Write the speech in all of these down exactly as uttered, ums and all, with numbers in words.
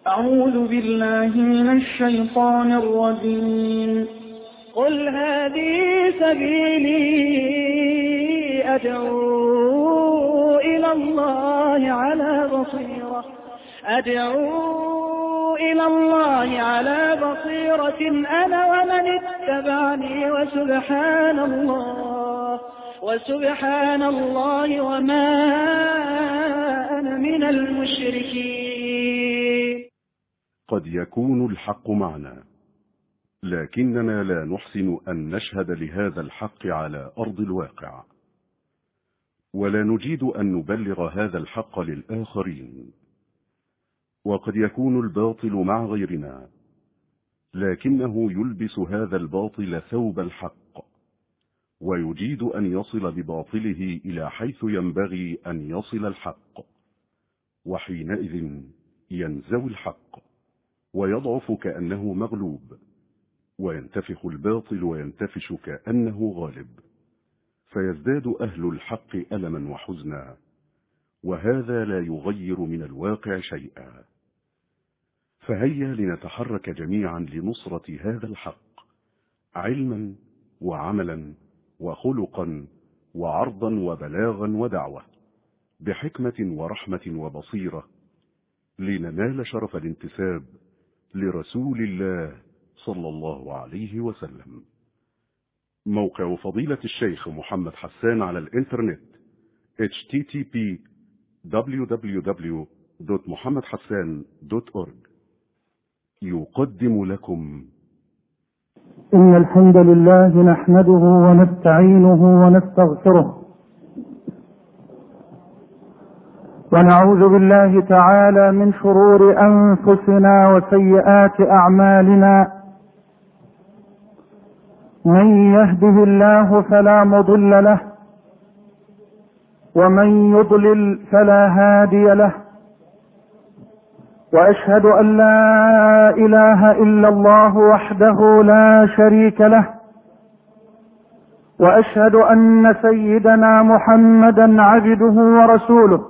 أعوذ بالله من الشيطان الرجيم. قل هذه سبيلي أدعو إلى الله على بصيرة أدعو إلى الله على بصيرة أنا ومن اتبعني وسبحان الله وسبحان الله وما أنا من المشركين. قد يكون الحق معنا، لكننا لا نحسن أن نشهد لهذا الحق على أرض الواقع، ولا نجيد أن نبلغ هذا الحق للآخرين. وقد يكون الباطل مع غيرنا، لكنه يلبس هذا الباطل ثوب الحق، ويجيد أن يصل بباطله إلى حيث ينبغي أن يصل الحق، وحينئذ ينزوي الحق ويضعف كأنه مغلوب، وينتفخ الباطل وينتفش كأنه غالب، فيزداد أهل الحق ألما وحزنا، وهذا لا يغير من الواقع شيئا. فهيا لنتحرك جميعا لنصرة هذا الحق، علما وعملا وخلقا وعرضا وبلاغا ودعوة، بحكمة ورحمة وبصيرة، لننال شرف الانتساب لرسول الله صلى الله عليه وسلم. موقع فضيلة الشيخ محمد حسان على الإنترنت إتش تي تي بي دبليو دبليو دبليو دوت محمد حسان دوت أورج يقدم لكم. إن الحمد لله نحمده ونستعينه ونستغفره، ونعوذ بالله تعالى من شرور أنفسنا وسيئات أعمالنا. من يهده الله فلا مضل له، ومن يضلل فلا هادي له، وأشهد أن لا إله إلا الله وحده لا شريك له، وأشهد أن سيدنا محمدا عبده ورسوله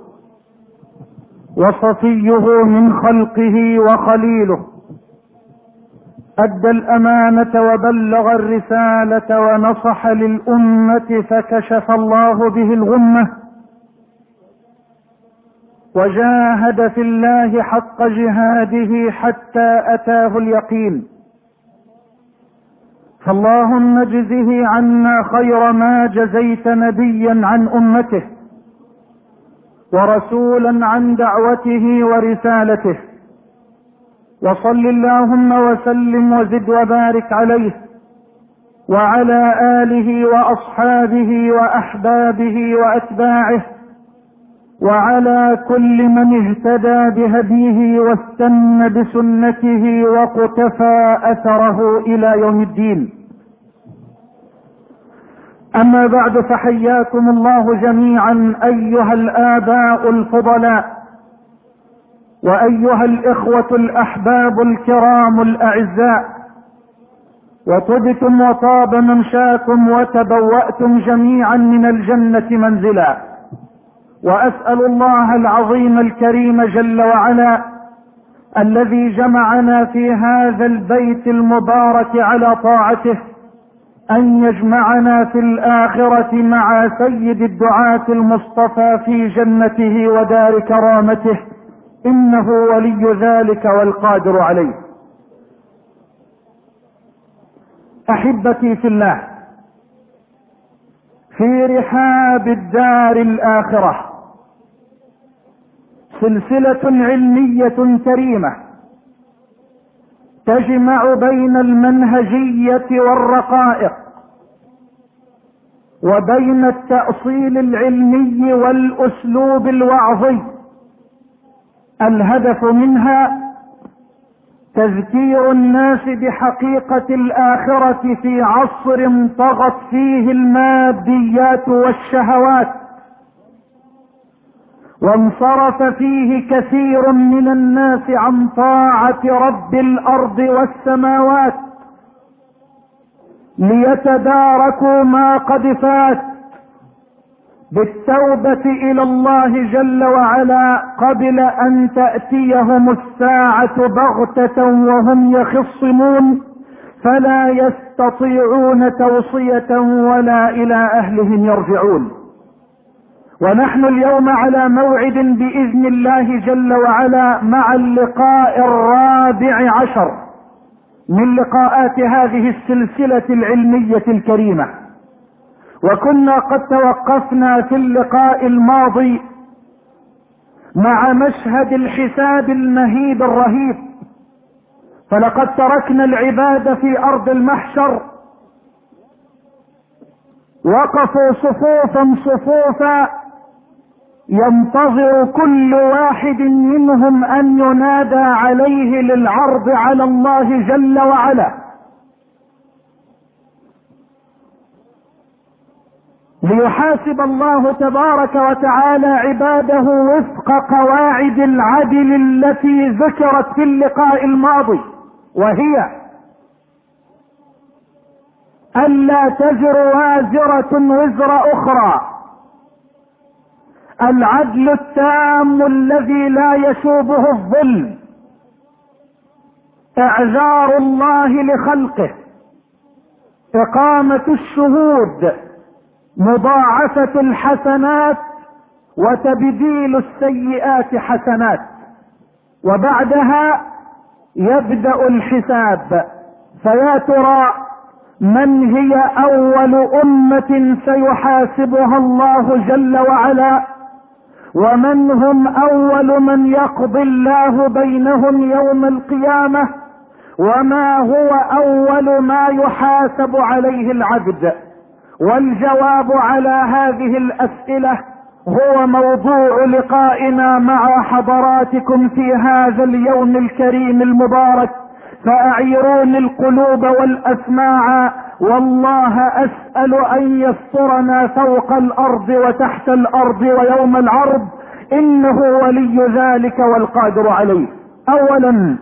وصفيه من خلقه وخليله، أدى الأمانة وبلغ الرسالة ونصح للأمة فكشف الله به الغمة، وجاهد في الله حق جهاده حتى أتاه اليقين. فاللهم اجزه عنا خير ما جزيت نبيا عن أمته، ورسولا عن دعوته ورسالته، وصل اللهم وسلم وزد وبارك عليه وعلى آله وأصحابه وأحبابه وأتباعه، وعلى كل من اهتدى بهديه واستنى بسنته وقتفى أثره إلى يوم الدين. أما بعد، فحياكم الله جميعا أيها الآباء الفضلاء، وأيها الإخوة الأحباب الكرام الأعزاء، وطبتم وطاب ممشاكم وتبوأتم جميعا من الجنة منزلا. وأسأل الله العظيم الكريم جل وعلا الذي جمعنا في هذا البيت المبارك على طاعته أن يجمعنا في الآخرة مع سيد الدعاة المصطفى في جنته ودار كرامته، إنه ولي ذلك والقادر عليه. أحبتي في الله، في رحاب الدار الآخرة سلسلة علمية كريمة تجمع بين المنهجية والرقائق، وبين التأصيل العلمي والأسلوب الوعظي. الهدف منها تذكير الناس بحقيقة الآخرة في عصر طغت فيه الماديات والشهوات، وانصرف فيه كثير من الناس عن طاعة رب الأرض والسماوات ليتداركوا ما قد فات بالتوبة إلى الله جل وعلا قبل أن تأتيهم الساعة بغتة وهم يخصمون، فلا يستطيعون توصية ولا إلى أهلهم يرجعون. ونحن اليوم على موعد بإذن الله جل وعلا مع اللقاء الرابع عشر من لقاءات هذه السلسلة العلمية الكريمة. وكنا قد توقفنا في اللقاء الماضي مع مشهد الحساب المهيب الرهيب، فلقد تركنا العباد في أرض المحشر وقفوا صفوفا صفوفا ينتظر كل واحد منهم أن ينادى عليه للعرض على الله جل وعلا، ليحاسب الله تبارك وتعالى عباده وفق قواعد العدل التي ذكرت في اللقاء الماضي، وهي ألا تزر وازرة وزر أخرى، العدل التام الذي لا يشوبه الظلم، إعذار الله لخلقه، إقامة الشهود، مضاعفة الحسنات وتبديل السيئات حسنات، وبعدها يبدأ الحساب. فيا ترى من هي أول أمة سيحاسبها الله جل وعلا، ومن هم أول من يقضي الله بينهم يوم القيامة، وما هو أول ما يحاسب عليه العبد؟ والجواب على هذه الأسئلة هو موضوع لقائنا مع حضراتكم في هذا اليوم الكريم المبارك. فأعيروني القلوب والأسماع، والله أسأل أن يسترنا فوق الأرض وتحت الأرض ويوم العرض، إنه ولي ذلك والقادر عليه. أولا،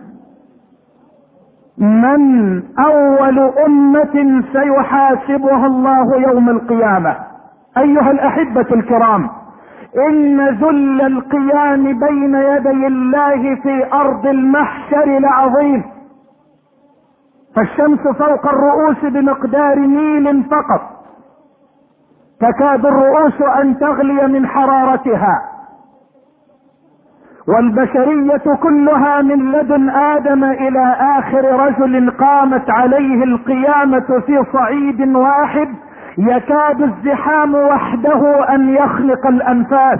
من أول أمة سيحاسبها الله يوم القيامة؟ أيها الأحبة الكرام، إن ذل القيام بين يدي الله في أرض المحشر لعظيم، فالشمس فوق الرؤوس بمقدار ميل فقط، تكاد الرؤوس أن تغلي من حرارتها، والبشرية كلها من لدن آدم إلى آخر رجل قامت عليه القيامة في صعيد واحد، يكاد الزحام وحده أن يخلق الأنفاس.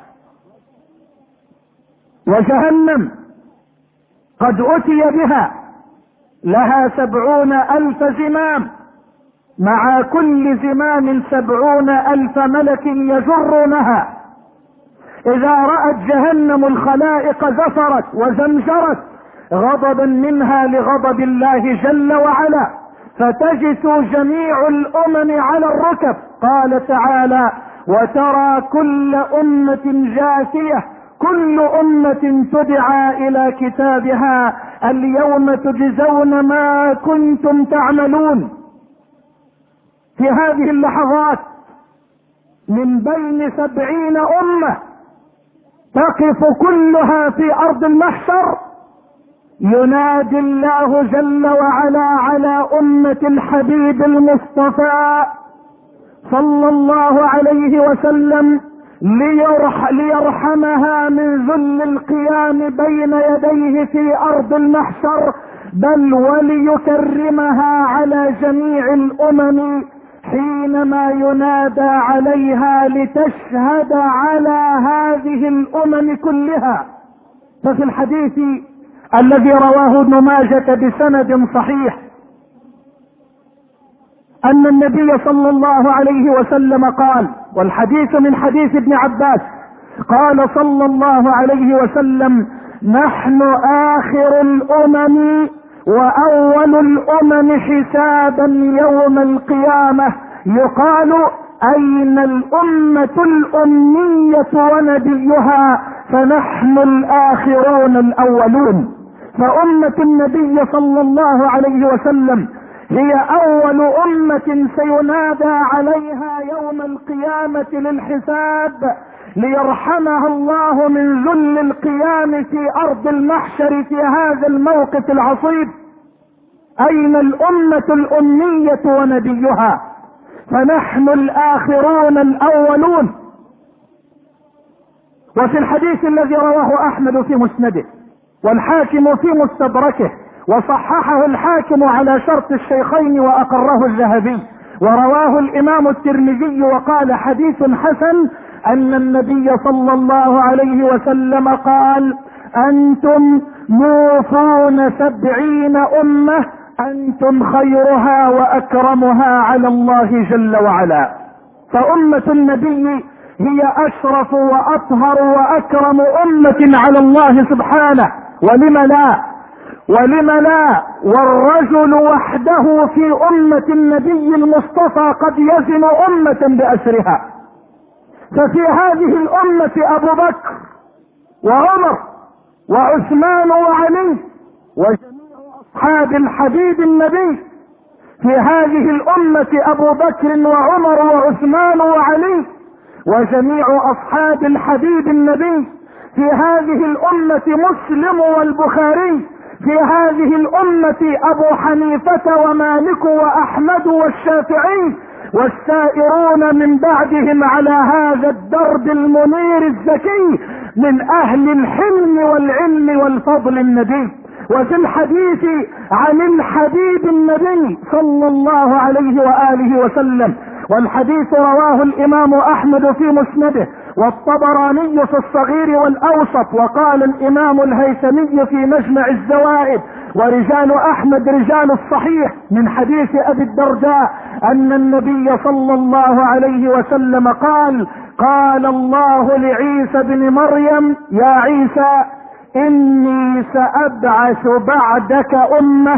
وجهنم قد أتي بها، لها سبعون ألف زمام، مع كل زمام سبعون ألف ملك يجرونها. إذا رأت جهنم الخلائق زفرت وزمجرت غضبا منها لغضب الله جل وعلا، فتجث جميع الأمم على الركب. قال تعالى: وترى كل أمة جاثية، كل أمة تدعى إلى كتابها اليوم تجزون ما كنتم تعملون. في هذه اللحظات من بين سبعين أمة تقف كلها في أرض المحشر، ينادي الله جل وعلا على أمة الحبيب المصطفى صلى الله عليه وسلم ليرح ليرحمها من ذل القيام بين يديه في أرض المحشر، بل وليكرمها على جميع الأمم حينما ينادى عليها لتشهد على هذه الأمم كلها. ففي الحديث الذي رواه ابن ماجة بسند صحيح أن النبي صلى الله عليه وسلم قال، والحديث من حديث ابن عباس، قال صلى الله عليه وسلم: نحن آخر الأمم وأول الأمم حسابا يوم القيامة. يقال: أين الأمة الأمية ونبيها؟ فنحن الآخرون الأولون. فأمة النبي صلى الله عليه وسلم هي اول امة سينادى عليها يوم القيامة للحساب ليرحمها الله من ذل القيام في ارض المحشر في هذا الموقف العصيب. اين الامة الامية ونبيها؟ فنحن الاخرون الاولون. وفي الحديث الذي رواه احمد في مسنده والحاكم في مستدركه وصححه الحاكم على شرط الشيخين واقره الذهبي ورواه الامام الترمذي وقال حديث حسن، ان النبي صلى الله عليه وسلم قال: انتم موفون سبعين امة، انتم خيرها واكرمها على الله جل وعلا. فامة النبي هي اشرف واطهر واكرم امة على الله سبحانه. ولم لا ولم لا والرجل وحده في امة النبي المصطفى قد يزن امة باسرها. ففي هذه الامة ابو بكر وعمر وعثمان وعلي وجميع اصحاب الحبيب النبي. في هذه الامة ابو بكر وعمر وعثمان وعلي وجميع اصحاب الحبيب النبي. في هذه الامة مسلم والبخاري. في هذه الامة ابو حنيفة ومالك واحمد والشافعي والسائرون من بعدهم على هذا الدرب المنير الزكي من اهل الحلم والعلم والفضل النبي. وفي الحديث عن الحبيب النبي صلى الله عليه وآله وسلم، والحديث رواه الامام احمد في مسنده والطبراني في الصغير والاوسط، وقال الامام الهيثمي في مجمع الزوائد: ورجال احمد رجال الصحيح، من حديث ابي الدرداء ان النبي صلى الله عليه وسلم قال: قال الله لعيسى بن مريم: يا عيسى اني سابعث بعدك امة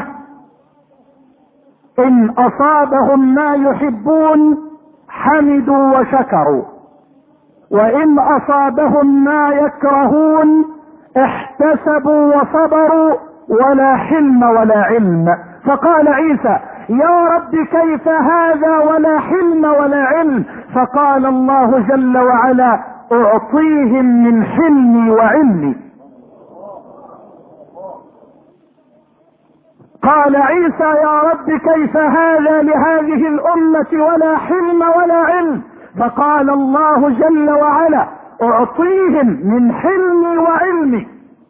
ان اصابهم ما يحبون حمدوا وشكروا، وان اصابهم ما يكرهون احتسبوا وصبروا ولا حلم ولا علم. فقال عيسى: يا رب كيف هذا ولا حلم ولا علم؟ فقال الله جل وعلا: اعطيهم من حلمي وعلمي. قال عيسى: يا رب كيف هذا لهذه الامة ولا حلم ولا علم؟ فقال الله جل وعلا: اعطيهم من حلمي وعلمي.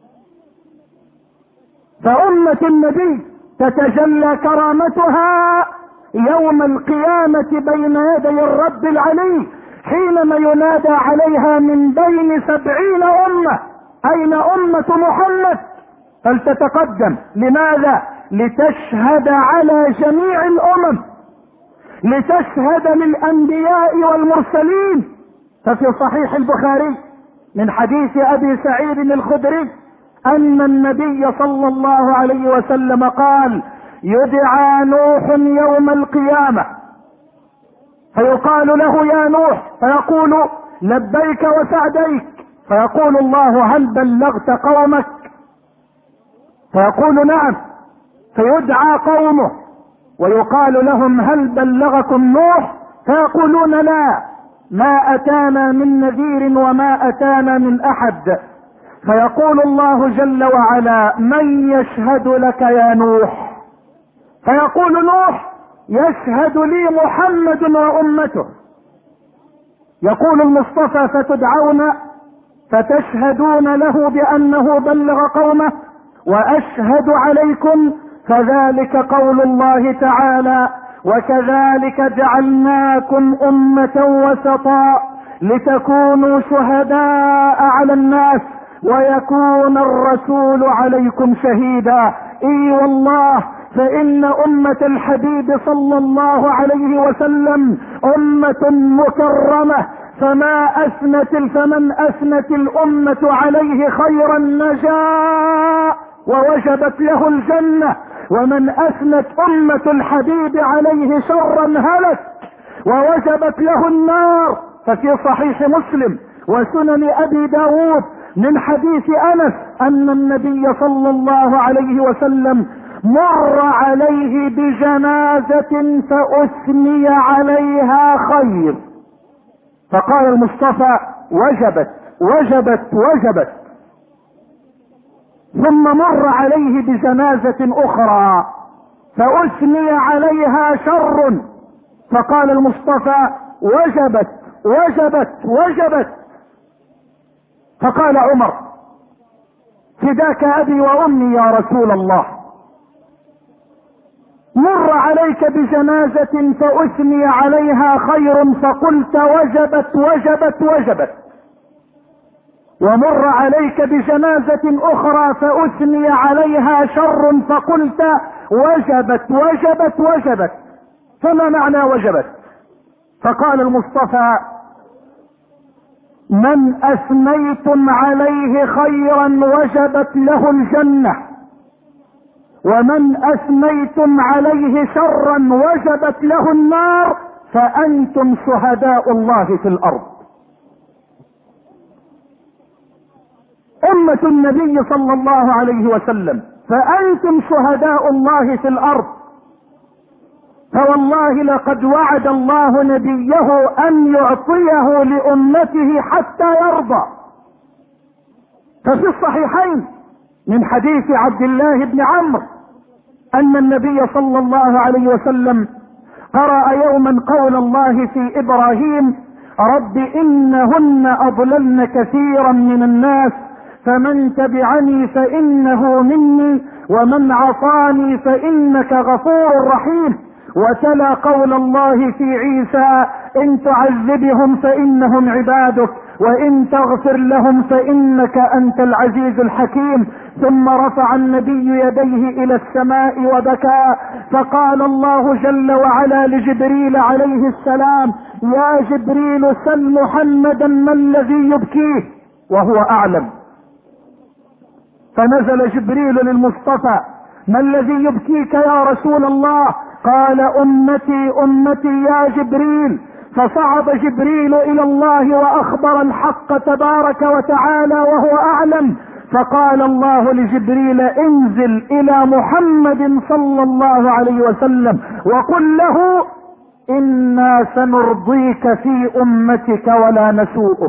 فأمة النبي تتجلى كرامتها يوم القيامة بين يدي الرب العلي حينما ينادى عليها من بين سبعين أمة: أين أمة محمد؟ فلتتقدم. لماذا؟ لتشهد على جميع الأمم، لتشهد للأنبياء والمرسلين. ففي صحيح البخاري من حديث أبي سعيد الخدري أن النبي صلى الله عليه وسلم قال: يدعى نوح يوم القيامة فيقال له: يا نوح، فيقول: لبيك وسعديك. فيقول الله: هل بلغت قومك؟ فيقول: نعم. فيدعى قومه ويقال لهم: هل بلغكم نوح؟ فيقولون: لا، ما اتانا من نذير وما اتانا من احد. فيقول الله جل وعلا: من يشهد لك يا نوح؟ فيقول نوح: يشهد لي محمد وامته. يقول المصطفى: فتدعون فتشهدون له بانه بلغ قومه واشهد عليكم، فذلك قول الله تعالى: وكذلك جعلناكم امة وسطا لتكونوا شهداء على الناس ويكون الرسول عليكم شهيدا. اي والله، فان امة الحبيب صلى الله عليه وسلم امة مكرمة، فما اثنت فمن اثنت الامة عليه خيرا نجا ووجبت له الجنة، ومن اثنت امة الحبيب عليه شرا هلك ووجبت له النار. ففي صحيح مسلم وسنن ابي داود من حديث انس ان النبي صلى الله عليه وسلم مر عليه بجنازة فأثني عليها خير، فقال المصطفى وجبت وجبت وجبت. ثم مر عليه بجنازة أخرى فأثني عليها شر، فقال المصطفى وجبت وجبت وجبت. فقال عمر فداك أبي وأمي يا رسول الله، مر عليك بجنازة فأثني عليها خير فقلت وجبت وجبت وجبت، ومر عليك بجنازة أخرى فأثني عليها شر فقلت وجبت وجبت وجبت، فما معنى وجبت؟ فقال المصطفى من أثنيتم عليه خيرا وجبت له الجنة، ومن أثنيتم عليه شرا وجبت له النار، فأنتم شهداء الله في الأرض. أمة النبي صلى الله عليه وسلم فأنتم شهداء الله في الأرض. فوالله لقد وعد الله نبيه أن يعطيه لأمته حتى يرضى. ففي الصحيحين من حديث عبد الله بن عمرو أن النبي صلى الله عليه وسلم قرأ يوما قول الله في إبراهيم رب إنهن أضللن كثيرا من الناس فمن تبعني فإنه مني ومن عصاني فإنك غفور رحيم. وتلا قول الله في عيسى إن تعذبهم فإنهم عبادك وإن تغفر لهم فإنك أنت العزيز الحكيم. ثم رفع النبي يديه إلى السماء وبكى، فقال الله جل وعلا لجبريل عليه السلام يا جبريل سل محمدا ما الذي يبكيه وهو أعلم. فنزل جبريل للمصطفى ما الذي يبكيك يا رسول الله؟ قال أمتي أمتي يا جبريل. فصعد جبريل إلى الله وأخبر الحق تبارك وتعالى وهو أعلم. فقال الله لجبريل انزل إلى محمد صلى الله عليه وسلم وقل له إنا سنرضيك في أمتك ولا نسوءك،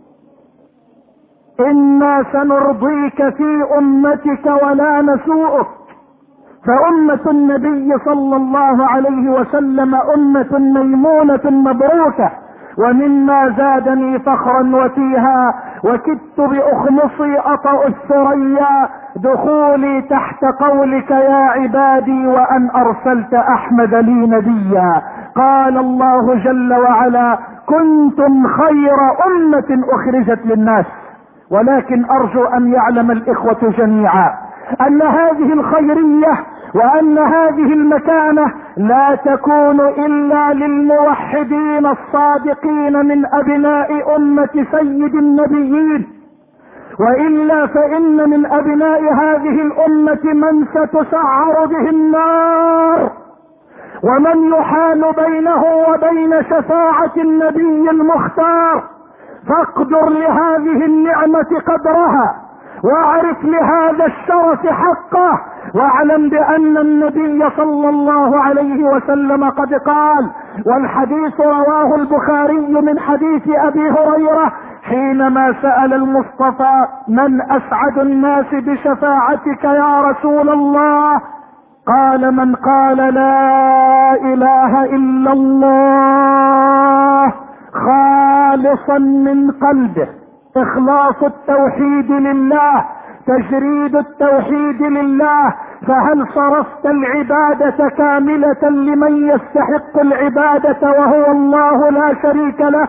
إنا سنرضيك في أمتك ولا نسوءك. فأمة النبي صلى الله عليه وسلم أمة ميمونة مبروكة. ومما زادني فخرا وفيها وكدت بأخمصي أطأ الثريا دخولي تحت قولك يا عبادي وأن أرسلت أحمد لي نبيا. قال الله جل وعلا كنتم خير أمة أخرجت للناس. ولكن أرجو أن يعلم الإخوة جميعا أن هذه الخيرية وأن هذه المكانة لا تكون إلا للموحدين الصادقين من أبناء أمة سيد النبيين، وإلا فإن من أبناء هذه الأمة من ستسعر به النار ومن يحال بينه وبين شفاعة النبي المختار. فاقدر لهذه النعمة قدرها واعرف لهذا الشرف حقه، واعلم بأن النبي صلى الله عليه وسلم قد قال، والحديث رواه البخاري من حديث أبي هريرة حينما سأل المصطفى من أسعد الناس بشفاعتك يا رسول الله؟ قال من قال لا إله إلا الله خالصا من قلبه، إخلاص التوحيد لله، تجريد التوحيد لله. فهل صرفت العبادة كاملة لمن يستحق العبادة وهو الله لا شريك له؟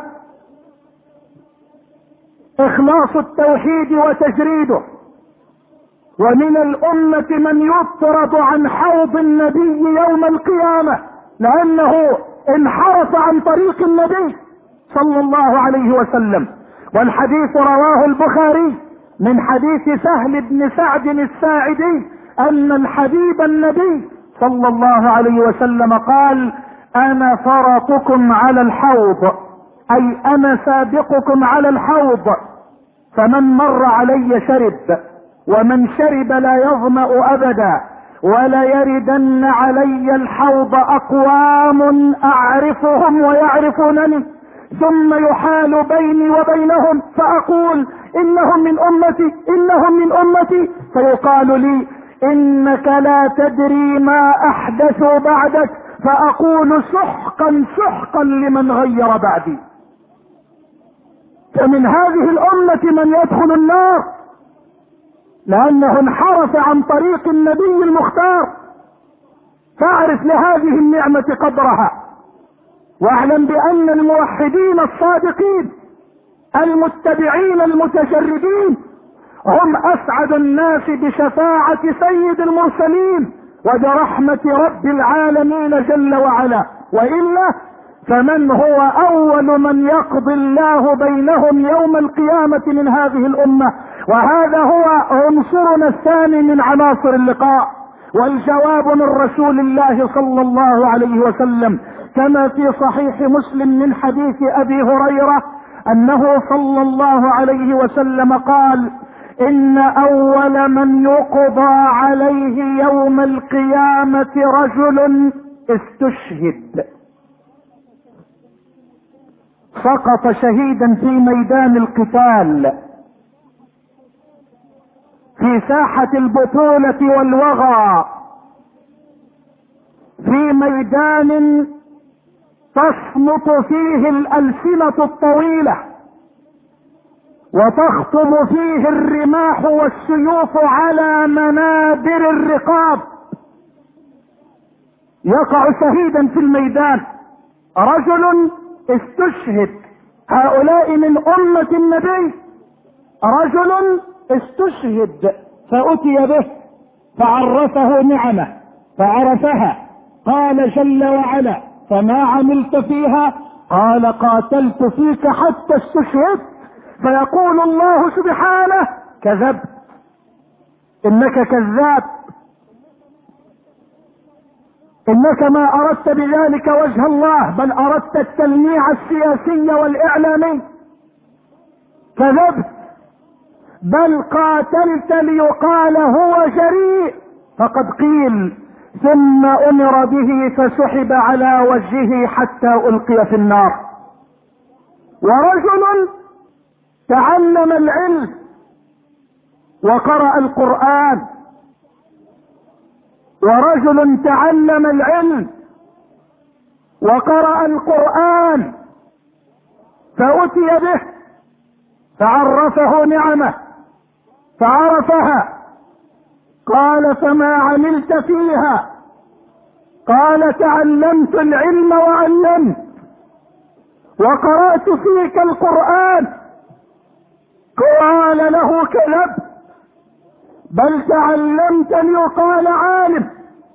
إخلاص التوحيد وتجريده. ومن الأمة من يطرد عن حوض النبي يوم القيامة لأنه انحرف عن طريق النبي صلى الله عليه وسلم. والحديث رواه البخاري من حديث سهل بن سعد الساعدي أن الحبيب النبي صلى الله عليه وسلم قال أنا فرطكم على الحوض، أي أنا سابقكم على الحوض، فمن مر علي شرب، ومن شرب لا يظمأ أبدا، وليردن علي الحوض أقوام أعرفهم ويعرفونني، ثم يحال بيني وبينهم فأقول إنهم من أمتي إنهم من أمتي، فيقال لي إنك لا تدري ما أحدثوا بعدك، فأقول سحقا سحقا لمن غير بعدي. فمن هذه الأمة من يدخل النار لأنه انحرف عن طريق النبي المختار. فاعرف لهذه النعمة قدرها، واعلم بأن الموحدين الصادقين المتبعين المتجردين هم أسعد الناس بشفاعة سيد المرسلين وبرحمة رب العالمين جل وعلا، وإلا فمن هو أول من يقضي الله بينهم يوم القيامة من هذه الأمة؟ وهذا هو عنصرنا الثاني من عناصر اللقاء، والجواب من رسول الله صلى الله عليه وسلم كما في صحيح مسلم من حديث أبي هريرة أنه صلى الله عليه وسلم قال: إن أول من يقضى عليه يوم القيامة رجل استشهد، سقط شهيدا في ميدان القتال في ساحة البطولة والوغى، في ميدان تصمت فيه الألسنة الطويلة وتخطب فيه الرماح والسيوف على منابر الرقاب، يقع شهيدا في الميدان. رجل استشهد، هؤلاء من أمة النبي. رجل استشهد فأتي به فعرفه نعمه فعرفها، قال جل وعلا: فما عملت فيها؟ قال: قاتلت فيك حتى استشهدت. فيقول الله سبحانه: كذبت، انك كذاب، انك ما اردت بذلك وجه الله، بل اردت التلميع السياسي والاعلامي. كذبت، بل قاتلت ليقال هو جريء. فقد قيل: ثم امر به فسحب على وجهه حتى القي في النار. ورجل تعلم العلم وقرأ القرآن، ورجل تعلم العلم وقرأ القرآن فأتي به فعرفه نعمه فعرفها، قال: فما عملت فيها؟ قال: تعلمت العلم وعلمت وقرأت فيك القرآن. قال له: كذبت، بل تعلمت ليقال عالم،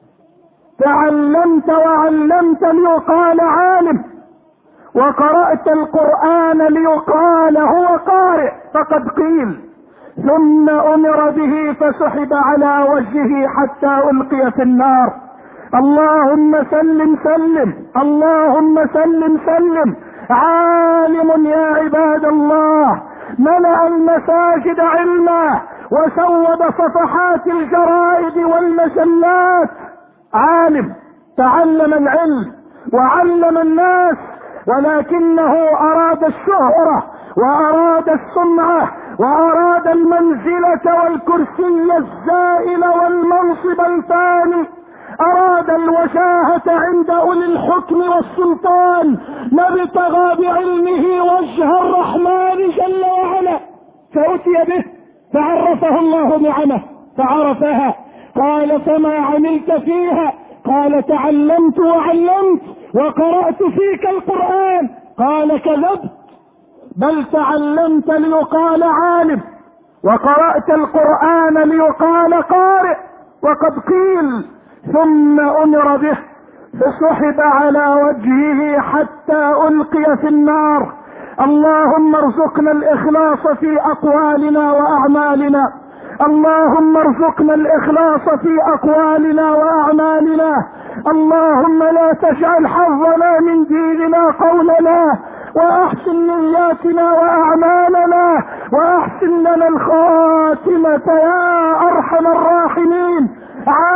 تعلمت وعلمت ليقال عالم، وقرأت القرآن ليقال هو قارئ. فقد قيل: ثم امر به فسحب على وجهه حتى القي في النار. اللهم سلم سلم، اللهم سلم سلم. عالم يا عباد الله ملأ المساجد علما وسود صفحات الجرائد والمجلات. عالم تعلم العلم وعلم الناس، ولكنه اراد الشهرة واراد السمعة واراد المنزلة والكرسي الزائل والمنصب الفاني، اراد الوجاهة عند اولي الحكم والسلطان، نبتغى بعلمه وجه الرحمن جل وعلا. فأتي به فعرفه الله نعمه فعرفها، قال: فما عملت فيها؟ قال: تعلمت وعلمت وقرأت فيك القرآن. قال: كذبت، بل تعلمت ليقال عالم وقرأت القرآن ليقال قارئ. وقد قيل: ثم امر به فسحب على وجهه حتى القي في النار. اللهم ارزقنا الاخلاص في اقوالنا واعمالنا، اللهم ارزقنا الاخلاص في اقوالنا واعمالنا. اللهم لا تجعل حظنا من ديننا قولنا، واحسن نياتنا واعمالنا، واحسن لنا الخاتمة يا ارحم الراحمين. عالم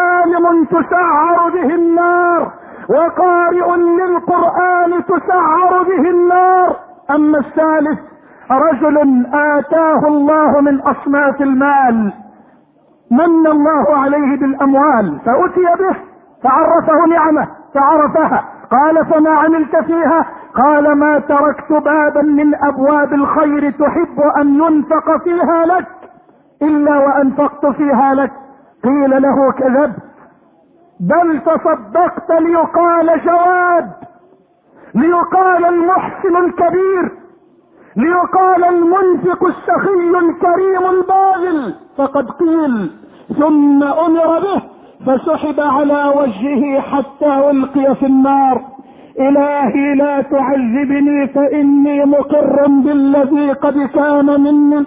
إمام تسعر به النار وقارئ للقرآن تسعر به النار. أما الثالث رجل آتاه الله من أصناف المال، من الله عليه بالأموال فأتي به فعرفه نعمة فعرفها، قال فما عملت فيها؟ قال ما تركت بابا من أبواب الخير تحب أن ينفق فيها لك إلا وأنفقت فيها لك. قيل له كذبت، بل تصدقت ليقال جواد، ليقال المحسن الكبير، ليقال المنفق السخي الكريم الباذل. فقد قيل ثم أمر به فسحب على وجهه حتى ألقي في النار. إلهي لا تعذبني فإني مقر بالذي قد كان مني،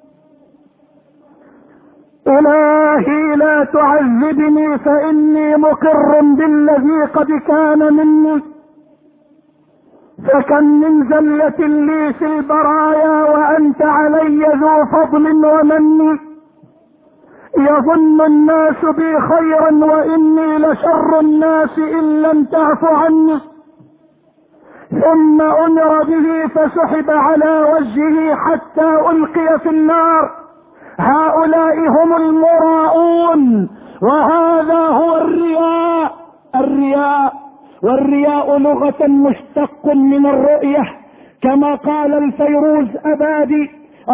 إلهي لا تعذبني فإني مقر بالذي قد كان مني. فكم من زلة لي في البرايا وأنت علي ذو فضل ومن، يظن الناس بي خيرا وإني لشر الناس إن لم تعف عني. ثم أمر به فسحب على وجهه حتى ألقي في النار. هؤلاء هم المراؤون، وهذا هو الرياء. الرياء والرياء لغة مشتق من الرؤية، كما قال الفيروز أبادي: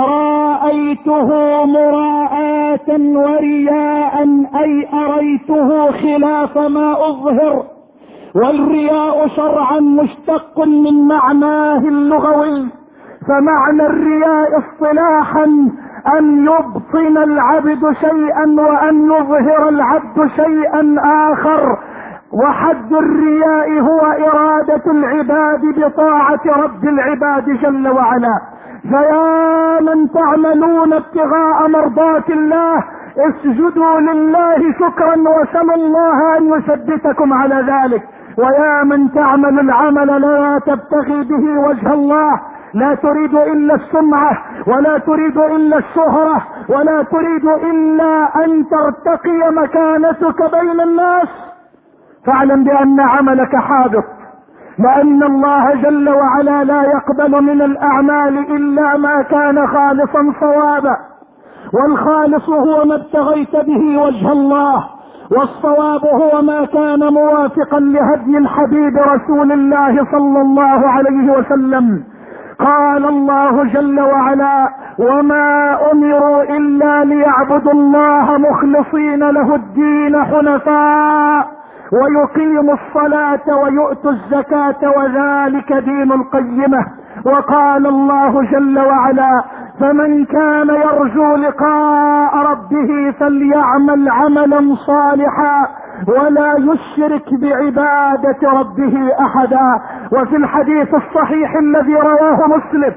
رأيته مراءة ورياء، أي أريته خلاف ما أظهر. والرياء شرعا مشتق من معناه اللغوي، فمعنى الرياء اصطلاحا أن يبطن العبد شيئا وأن يظهر العبد شيئا آخر. وحد الرياء هو إرادة العباد بطاعة رب العباد جل وعلا. فيا من تعملون ابتغاء مرضات الله اسجدوا لله شكرا وسلوا الله أن يثبتكم على ذلك. ويا من تعمل العمل لا تبتغي به وجه الله، لا تريد إلا السمعة ولا تريد إلا الشهرة ولا تريد إلا أن ترتقي مكانتك بين الناس، فاعلم بأن عملك حابط، لأن الله جل وعلا لا يقبل من الأعمال إلا ما كان خالصا صوابا. والخالص هو ما ابتغيت به وجه الله، والصواب هو ما كان موافقا لهدي الحبيب رسول الله صلى الله عليه وسلم. قال الله جل وعلا: وما أمروا إلا ليعبدوا الله مخلصين له الدين حنفاء ويقيموا الصلاة ويؤتوا الزكاة وذلك دين القيمة. وقال الله جل وعلا: فمن كان يرجو لقاء ربه فليعمل عملا صالحا ولا يشرك بعبادة ربه أحدا. وفي الحديث الصحيح الذي رواه مسلم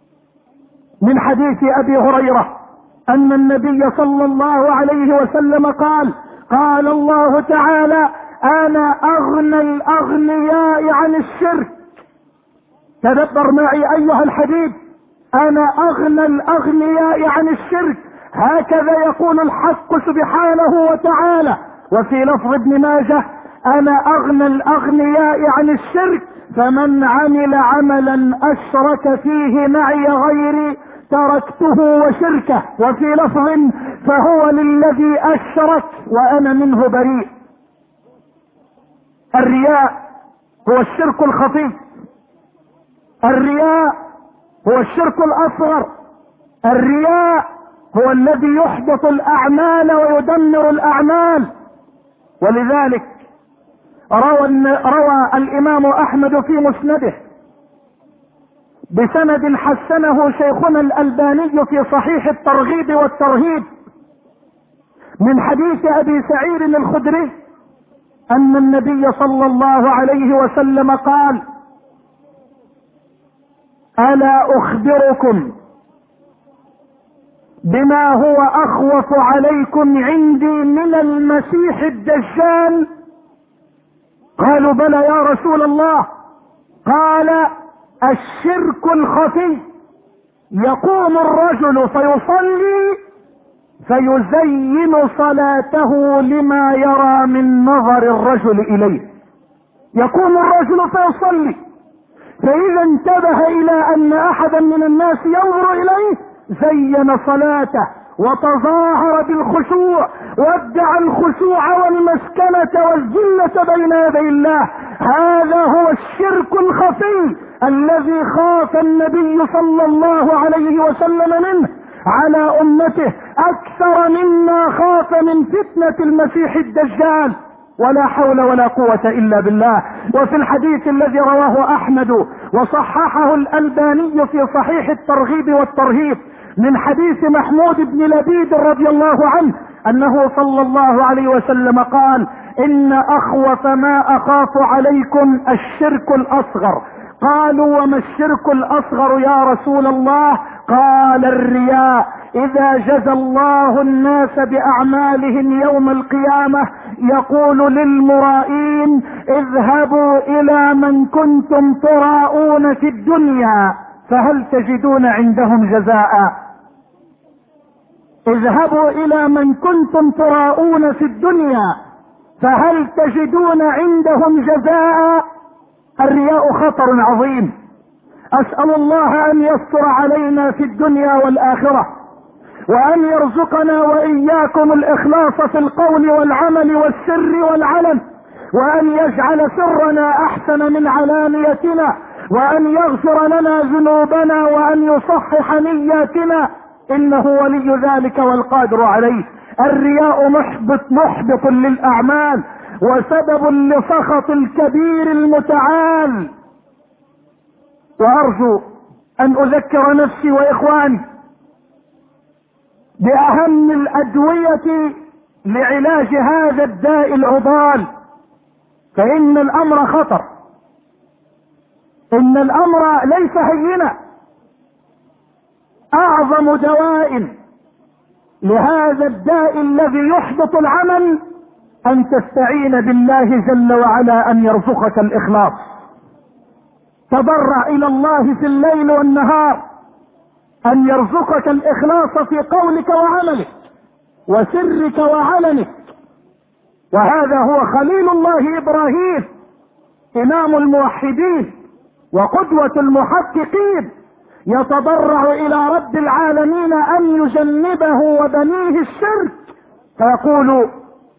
من حديث أبي هريرة أن النبي صلى الله عليه وسلم قال: قال الله تعالى: أنا أغنى الأغنياء عن الشرك. تدبر معي أيها الحبيب: أنا أغنى الأغنياء عن الشرك. هكذا يقول الحق سبحانه وتعالى. وفي لفظ ابن ماجه: أنا أغنى الأغنياء عن الشرك، فمن عمل عملا أشرك فيه معي غيري تركته وشركه. وفي لفظ: فهو للذي أشرك وأنا منه بريء. الرياء هو الشرك الخفي، الرياء هو الشرك الأصغر، الرياء هو الذي يحدث الأعمال ويدمر الأعمال. ولذلك روى, روى الإمام أحمد في مسنده بسند حسنه شيخنا الألباني في صحيح الترغيب والترهيب من حديث أبي سعيد الخدري أن النبي صلى الله عليه وسلم قال: ألا أخبركم بما هو أخوف عليكم عندي من المسيح الدجال؟ قالوا: بلى يا رسول الله. قال: الشرك الخفي، يقوم الرجل فيصلي فيزين صلاته لما يرى من نظر الرجل اليه. يقوم الرجل فيصلي، فاذا انتبه الى ان احدا من الناس ينظر اليه زين صلاته وتظاهر بالخشوع وادعى الخشوع والمسكنة والذلة بين يدي الله. هذا هو الشرك الخفي الذي خاف النبي صلى الله عليه وسلم منه على امته اكثر مما خاف من فتنة المسيح الدجال. ولا حول ولا قوة الا بالله. وفي الحديث الذي رواه احمد وصححه الالباني في صحيح الترغيب والترهيب من حديث محمود بن لبيد رضي الله عنه انه صلى الله عليه وسلم قال: ان اخوف ما اخاف عليكم الشرك الاصغر. قالوا: وما الشرك الاصغر يا رسول الله؟ قال: الرياء. اذا جزى الله الناس باعمالهم يوم القيامة يقول للمرائين: اذهبوا الى من كنتم تراءون في الدنيا فهل تجدون عندهم جزاء. اذهبوا الى من كنتم تراءون في الدنيا فهل تجدون عندهم جزاء. الرياء خطر عظيم. اسأل الله ان يستر علينا في الدنيا والاخرة، وان يرزقنا واياكم الاخلاص في القول والعمل والسر والعلن، وان يجعل سرنا احسن من علانيتنا، وان يغفر لنا ذنوبنا، وان يصحح نياتنا، انه ولي ذلك والقادر عليه. الرياء محبط محبط للاعمال وسبب لسخط الكبير المتعال. وارجو ان اذكر نفسي واخواني باهم الادوية لعلاج هذا الداء العضال، فان الامر خطر، ان الامر ليس هينا. اعظم دواء لهذا الداء الذي يحبط العمل ان تستعين بالله جل وعلا ان يرزقك الاخلاص. تضرع الى الله في الليل والنهار ان يرزقك الاخلاص في قولك وعملك وسرك وعلنك. وهذا هو خليل الله ابراهيم امام الموحدين وقدوة المحققين، يتضرع الى رب العالمين ان يجنبه وبنيه الشرك، فيقول: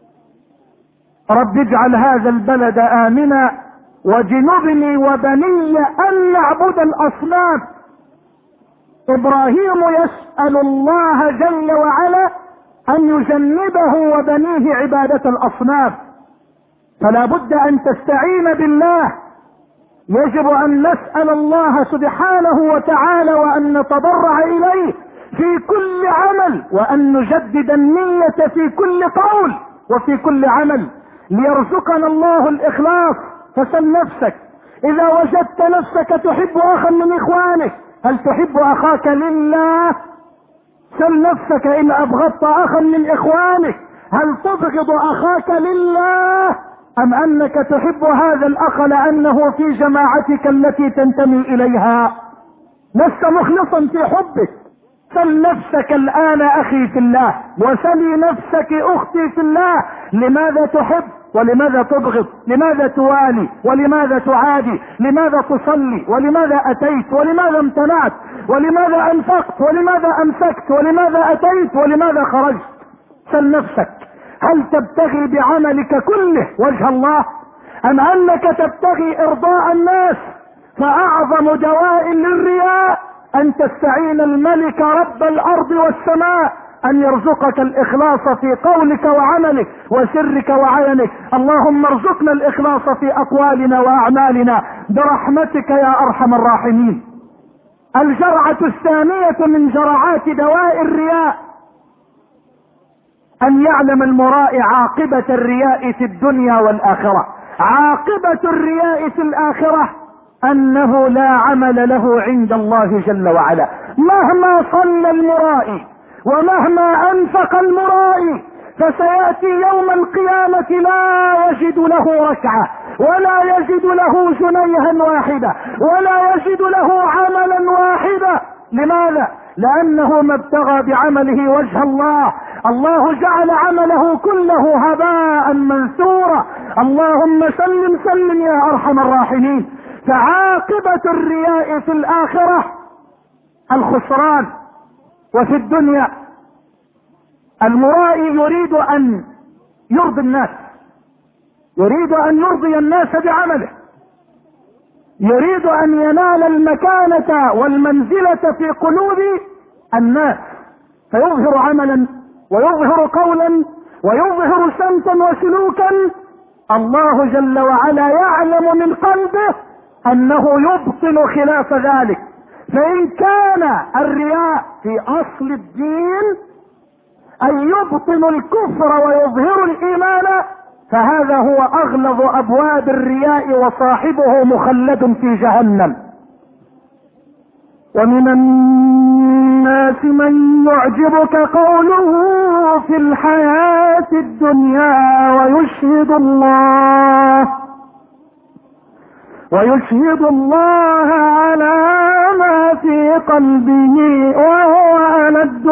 رب اجعل هذا البلد امنا وجنبني وبني ان نعبد الاصنام. ابراهيم يسأل الله جل وعلا ان يجنبه وبنيه عبادة الاصنام. فلا بد ان تستعين بالله. يجب ان نسأل الله سبحانه وتعالى وان نتضرع اليه في كل عمل، وان نجدد النية في كل قول وفي كل عمل، ليرزقنا الله الاخلاص. فسل نفسك اذا وجدت نفسك تحب اخا من اخوانك، هل تحب اخاك لله؟ سل نفسك ان ابغضت اخا من اخوانك، هل تبغض اخاك لله؟ ام انك تحب هذا الاخ لانه في جماعتك التي تنتمي اليها؟ لست مخلصا في حبك. سل نفسك الان اخي في الله، وسلي نفسك اختي في الله، لماذا تحب ولماذا تبغض؟ لماذا توالي ولماذا تعادي؟ لماذا تصلي ولماذا اتيت ولماذا امتنعت؟ ولماذا انفقت ولماذا امسكت؟ ولماذا اتيت ولماذا خرجت؟ سل نفسك، هل تبتغي بعملك كله وجه الله، ام انك تبتغي ارضاء الناس؟ فاعظم دواء للرياء ان تستعين الملك رب الارض والسماء ان يرزقك الاخلاص في قولك وعملك وسرك وعلنك. اللهم ارزقنا الاخلاص في اقوالنا واعمالنا برحمتك يا ارحم الراحمين. الجرعة الثانية من جرعات دواء الرياء ان يعلم المرائي عاقبة الرياء في الدنيا والاخرة. عاقبة الرياء في الاخرة انه لا عمل له عند الله جل وعلا. مهما صلى المرائي ومهما انفق المرائي فسيأتي يوم القيامة لا يجد له ركعة ولا يجد له جنيها واحدة ولا يجد له عملا واحدا. لماذا؟ لانه ما ابتغى بعمله وجه الله. الله جعل عمله كله هباء منثورا. اللهم سلم سلم يا ارحم الراحمين. فعاقبة الرياء في الاخرة الخسران، وفي الدنيا المرائي يريد ان يرضي الناس، يريد ان يرضي الناس بعمله، يريد ان ينال المكانة والمنزلة في قلوب الناس، فيظهر عملا ويظهر قولا ويظهر سمتا وسلوكا الله جل وعلا يعلم من قلبه انه يبطل خلاف ذلك. فان كان الرياء في اصل الدين ان يبطل الكفر ويظهر الايمان، فهذا هو اغلظ ابواب الرياء وصاحبه مخلد في جهنم. ومن الناس من يعجبك قوله في الحياة الدنيا ويشهد الله ويشهد الله على ما في قلبه وهو ألد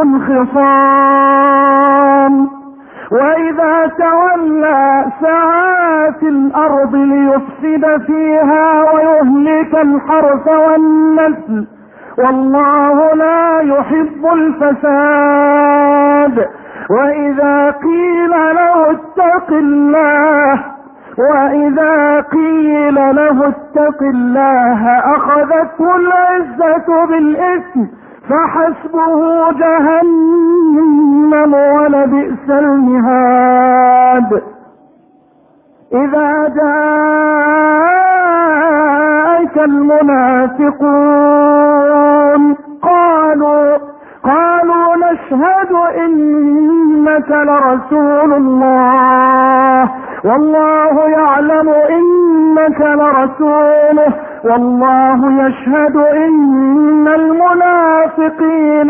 الخصام، وإذا تولى سعى في الأرض ليفسد فيها ويهلك الحرث والنسل والله لا يحب الفساد. وإذا قيل له اتق الله وإذا قيل له اتق الله أخذته العزة بالإثم فحسبه جهنم ولبئس المهاد. إذا جاءك المنافقون قالوا قالوا نشهد إنك لرسول الله والله يعلم إنك لرسوله والله يشهد إن المنافقين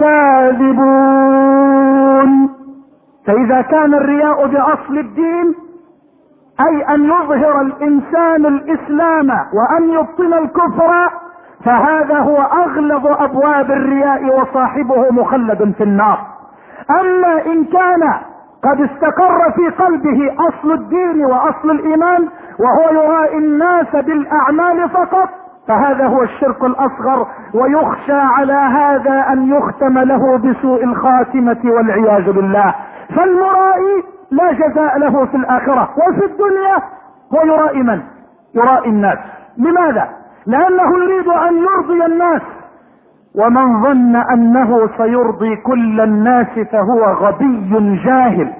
لكاذبون. فإذا كان الرياء بأصل الدين أي أن يظهر الإنسان الإسلام وأن يبطل الكفر، فهذا هو أغلظ أبواب الرياء وصاحبه مخلد في النار. أما إن كان قد استقر في قلبه أصل الدين وأصل الإيمان وهو يرائي الناس بالأعمال فقط، فهذا هو الشرك الأصغر، ويخشى على هذا أن يختم له بسوء الخاتمة والعياذ بالله. فالمرائي لا جزاء له في الآخرة، وفي الدنيا هو يرائي من؟ يرائي الناس. لماذا؟ لأنه يريد أن يرضي الناس، ومن ظن أنه سيرضي كل الناس فهو غبي جاهل.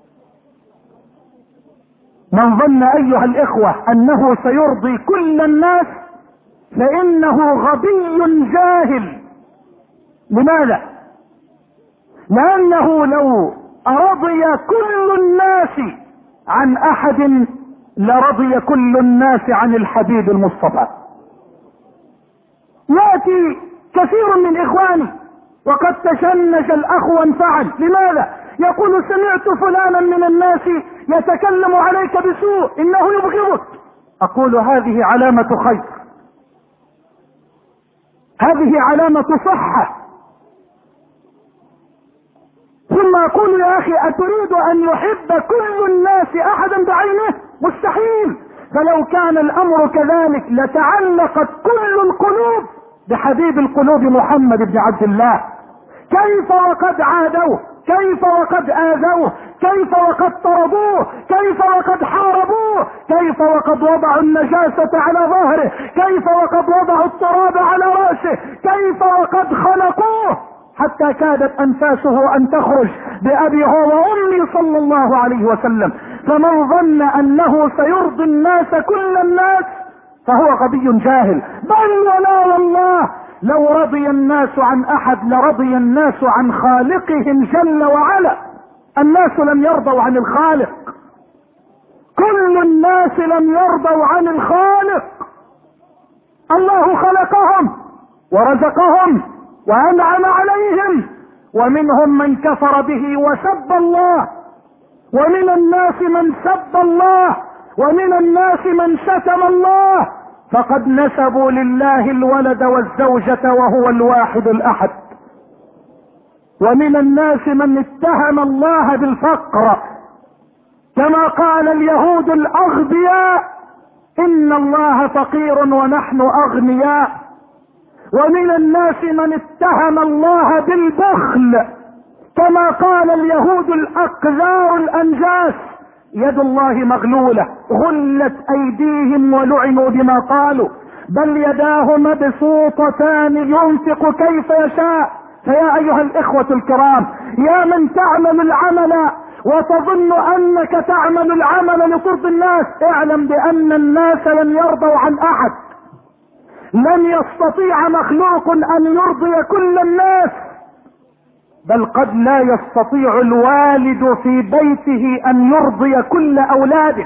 من ظن أيها الإخوة أنه سيرضي كل الناس فإنه غبي جاهل. لماذا؟ لأنه لو رضي كل الناس عن أحد لرضي كل الناس عن الحبيب المصطفى. يأتي كثير من إخواني وقد تشنج الأخ وانفعل. لماذا؟ يقول سمعت فلانا من الناس يتكلم عليك بسوء إنه يبغضك. أقول هذه علامة خير، هذه علامة صحة. ثم أقول يا أخي أتريد أن يحب كل الناس أحدا بعينه؟ مستحيل. فلو كان الأمر كذلك لتعلقت كل القلوب بحبيب القلوب محمد بن عبد الله. كيف وقد عادوه، كيف وقد آذوه، كيف وقد طردوه، كيف وقد حاربوه، كيف وقد وضعوا النجاسة على ظهره، كيف وقد وضعوا التراب على رأسه، كيف وقد خلقوه حتى كادت أنفاسه أن تخرج بأبي هو وأمي صلى الله عليه وسلم. فمن ظن أنه سيرضي الناس كل الناس فهو غبي جاهل. بل ولا والله لو رضي الناس عن أحد لرضي الناس عن خالقهم جل وعلا. الناس لم يرضوا عن الخالق، كل الناس لم يرضوا عن الخالق. الله خلقهم ورزقهم وأنعم عليهم، ومنهم من كفر به وسب الله، ومن الناس من سب الله، ومن الناس من شتم الله، فقد نسبوا لله الولد والزوجة وهو الواحد الأحد. ومن الناس من اتهم الله بالفقر، كما قال اليهود الأغبياء إن الله فقير ونحن أغنياء. ومن الناس من اتهم الله بالبخل، كما قال اليهود الأقذار الأنجاس يد الله مغلولة غلت أيديهم ولعنوا بما قالوا بل يداه مبسوطتان ينفق كيف يشاء. فيا أيها الإخوة الكرام، يا من تعمل العمل وتظن أنك تعمل العمل لترضي الناس، اعلم بأن الناس لن يرضوا عن أحد. لن يستطيع مخلوق أن يرضي كل الناس، بل قد لا يستطيع الوالد في بيته أن يرضي كل أولاده.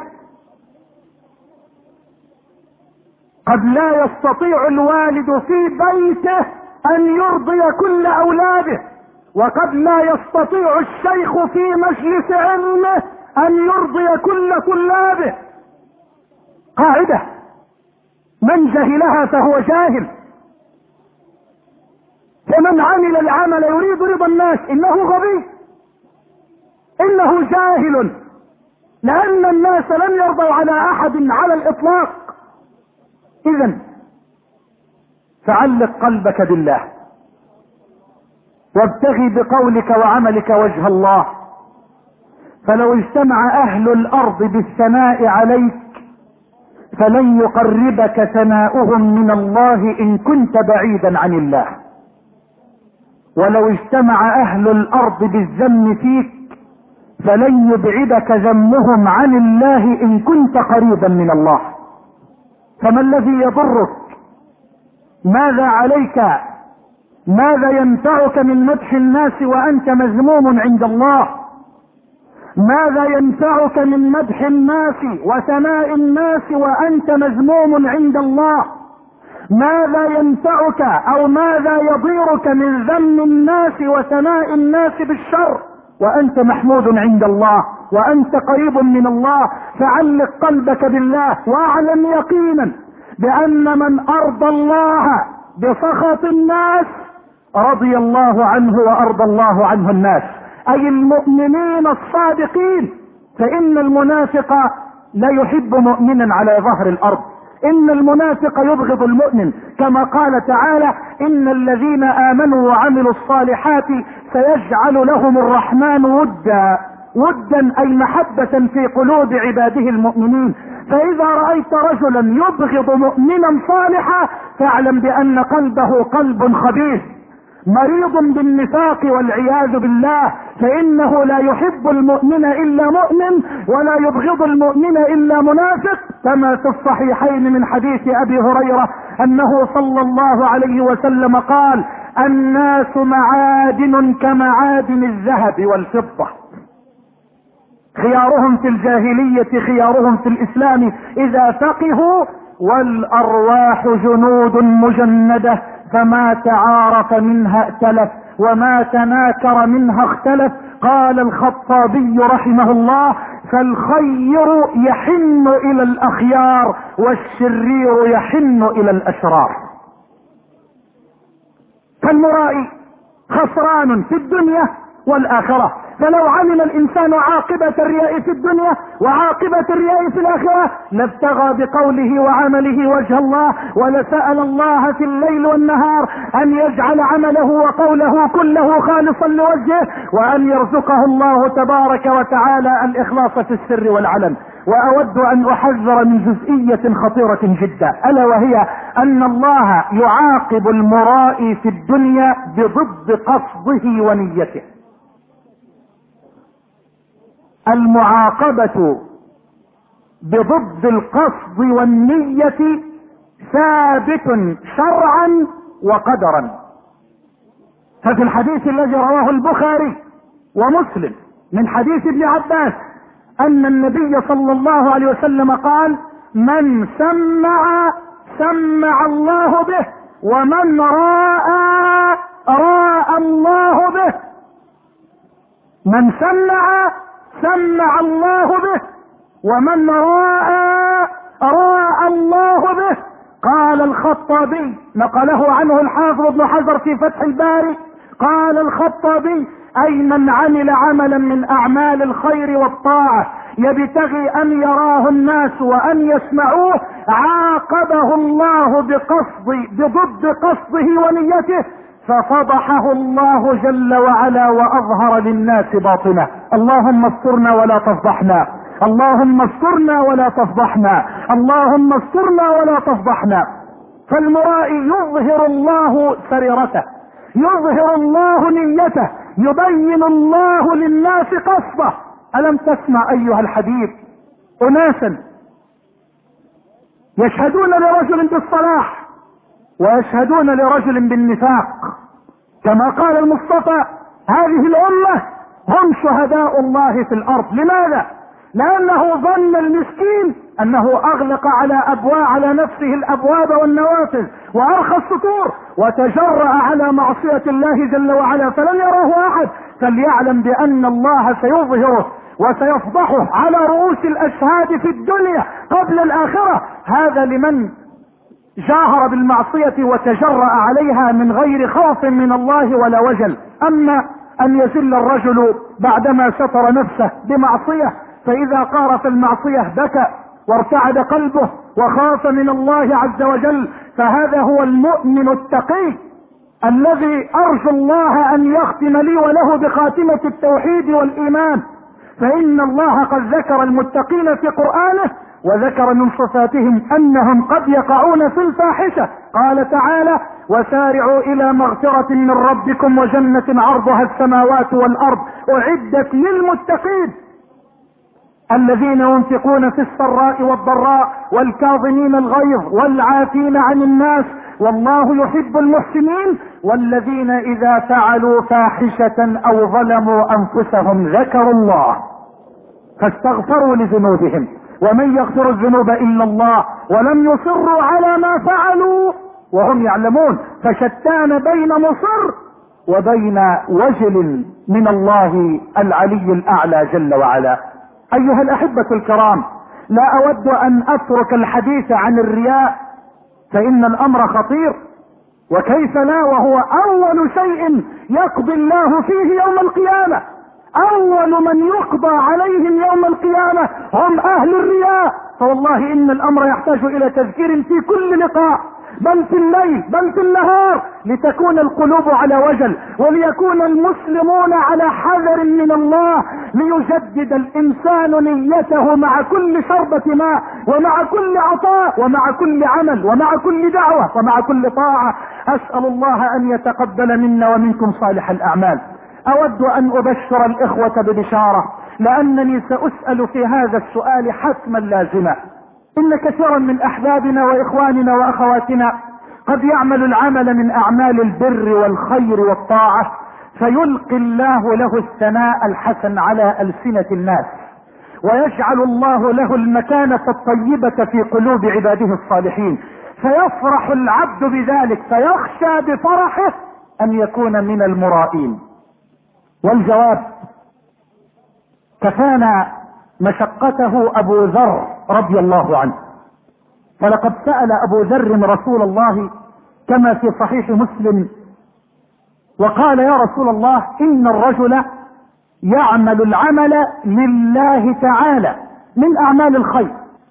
قد لا يستطيع الوالد في بيته أن يرضي كل أولاده، وقد لا يستطيع الشيخ في مجلس علمه أن يرضي كل طلابه. قاعدة من جهلها فهو جاهل. فمن عمل العمل يريد رضا الناس إنه غبي، إنه جاهل، لأن الناس لن يرضوا على أحد على الإطلاق. إذن فعلق قلبك بالله، وابتغي بقولك وعملك وجه الله. فلو اجتمع أهل الأرض بالثناء عليك فلن يقربك ثناؤهم من الله إن كنت بعيدا عن الله، ولو اجتمع أهل الأرض بالذم فيك فلن يبعدك ذمهم عن الله إن كنت قريبا من الله. فما الذي يضرك؟ ماذا عليك؟ ماذا ينفعك من مدح الناس وأنت مذموم عند الله؟ ماذا ينفعك من مدح الناس وثناء الناس وأنت مذموم عند الله؟ ماذا ينفعك أو ماذا يضيرك من ذم الناس وثناء الناس بالشر وأنت محمود عند الله وأنت قريب من الله؟ فعلق قلبك بالله، واعلم يقينا بأن من أرضى الله بسخط الناس رضي الله عنه وأرضى الله عنه الناس، أي المؤمنين الصادقين. فإن المنافق لا يحب مؤمنا على ظهر الأرض، إن المنافق يبغض المؤمن، كما قال تعالى إن الذين آمنوا وعملوا الصالحات سيجعل لهم الرحمن ودا، ودا أي محبة في قلوب عباده المؤمنين. فإذا رأيت رجلا يبغض مؤمنا صالحا فاعلم بأن قلبه قلب خبيث مريض بالنفاق والعياذ بالله، فإنه لا يحب المؤمن إلا مؤمن ولا يبغض المؤمن إلا منافق، كما في الصحيحين من حديث أبي هريرة أنه صلى الله عليه وسلم قال الناس معادن كمعادن الذهب والفضة، خيارهم في الجاهلية خيارهم في الإسلام إذا فقهوا، والأرواح جنود مجندة فما تعارف منها ائتلف وما تناكر منها اختلف. قال الخطابي رحمه الله فالخير يحن إلى الأخيار والشرير يحن إلى الأشرار. فالمرائي خسران في الدنيا والآخرة. فلو علم الإنسان عاقبة الرياء في الدنيا وعاقبة الرياء في الآخرة لابتغى بقوله وعمله وجه الله، ولسأل الله في الليل والنهار أن يجعل عمله وقوله كله خالصا لوجهه، وأن يرزقه الله تبارك وتعالى الإخلاص في السر والعلن. وأود أن أحذر من جزئية خطيرة جدا، ألا وهي أن الله يعاقب المرائي في الدنيا بضد قصده ونيته. المعاقبة بضد القصد والنية ثابت شرعا وقدرا. ففي الحديث الذي رواه البخاري ومسلم من حديث ابن عباس أن النبي صلى الله عليه وسلم قال من سمع سمع الله به ومن راى راى الله به. من سمع سمع الله به ومن راى راى الله به. قال الخطابي نقله عنه الحافظ ابن حجر في فتح الباري قال الخطابي: أي من عمل عملا من أعمال الخير والطاعة يبتغي أن يراه الناس وأن يسمعوه، عاقبه الله بقصد بضد قصده ونيته، ففضحه الله جل وعلا وأظهر للناس باطنه. اللهم استرنا ولا تفضحنا، اللهم استرنا ولا تفضحنا، اللهم استرنا ولا تفضحنا. فالمرائي يظهر الله سريرته، يظهر الله نيته، يبين الله للناس قصده. ألم تسمع أيها الحبيب أناسا يشهدون لرجل بالصلاح ويشهدون لرجل بالنفاق، كما قال المصطفى: هذه الأمة هم شهداء الله في الأرض. لماذا؟ لأنه ظن المسكين أنه أغلق على أبواب على نفسه الأبواب والنوافذ وأرخى السطور وتجرأ على معصية الله جل وعلا فلن يراه أحد، فليعلم بأن الله سيظهره وسيفضحه على رؤوس الأشهاد في الدنيا قبل الآخرة. هذا لمن جاهر بالمعصية وتجرأ عليها من غير خوف من الله ولا وجل. أما أن يزل الرجل بعدما ستر نفسه بمعصية، فإذا قارف المعصية بكى وارتعد قلبه وخاف من الله عز وجل، فهذا هو المؤمن التقي الذي أرجو الله أن يختم لي وله بخاتمة التوحيد والإيمان. فإن الله قد ذكر المتقين في قرآنه وذكر من صفاتهم أنهم قد يقعون في الفاحشة. قال تعالى: وسارعوا إلى مغفرة من ربكم وجنة عرضها السماوات والأرض أعدت للمتقين الذين ينفقون في السراء والضراء والكاظمين الغيظ والعافين عن الناس والله يحب المحسنين والذين إذا فعلوا فاحشة أو ظلموا أنفسهم ذكروا الله فاستغفروا لذنوبهم ومن يغفر الذنوب إلا الله ولم يصروا على ما فعلوا وهم يعلمون. فشتان بين مصر وبين وجل من الله العلي الأعلى جل وعلا. أيها الأحبة الكرام، لا أود أن أترك الحديث عن الرياء فإن الأمر خطير، وكيف لا وهو أول شيء يقضي الله فيه يوم القيامة. أول من يقضى عليهم يوم القيامة هم أهل الرياء. فوالله إن الأمر يحتاج إلى تذكير في كل لقاء، بل في الليل بل في النهار، لتكون القلوب على وجل وليكون المسلمون على حذر من الله، ليجدد الإنسان نيته مع كل شربة ماء ومع كل عطاء ومع كل عمل ومع كل دعوة ومع كل طاعة. أسأل الله أن يتقبل منا ومنكم صالح الأعمال. أود أن أبشر الإخوة ببشارة، لأنني سأسأل في هذا السؤال حتما لازما. إن كثيرا من أحبابنا وإخواننا وأخواتنا قد يعمل العمل من أعمال البر والخير والطاعة فيلقي الله له الثناء الحسن على ألسنة الناس، ويجعل الله له المكانة الطيبة في قلوب عباده الصالحين، فيفرح العبد بذلك فيخشى بفرحه أن يكون من المرائين. والجواب: كفانا مشقته أبو ذر رضي الله عنه. فلقد سأل أبو ذر رسول الله كما في صحيح مسلم وقال: يا رسول الله، إن الرجل يعمل العمل لله تعالى من أعمال الخير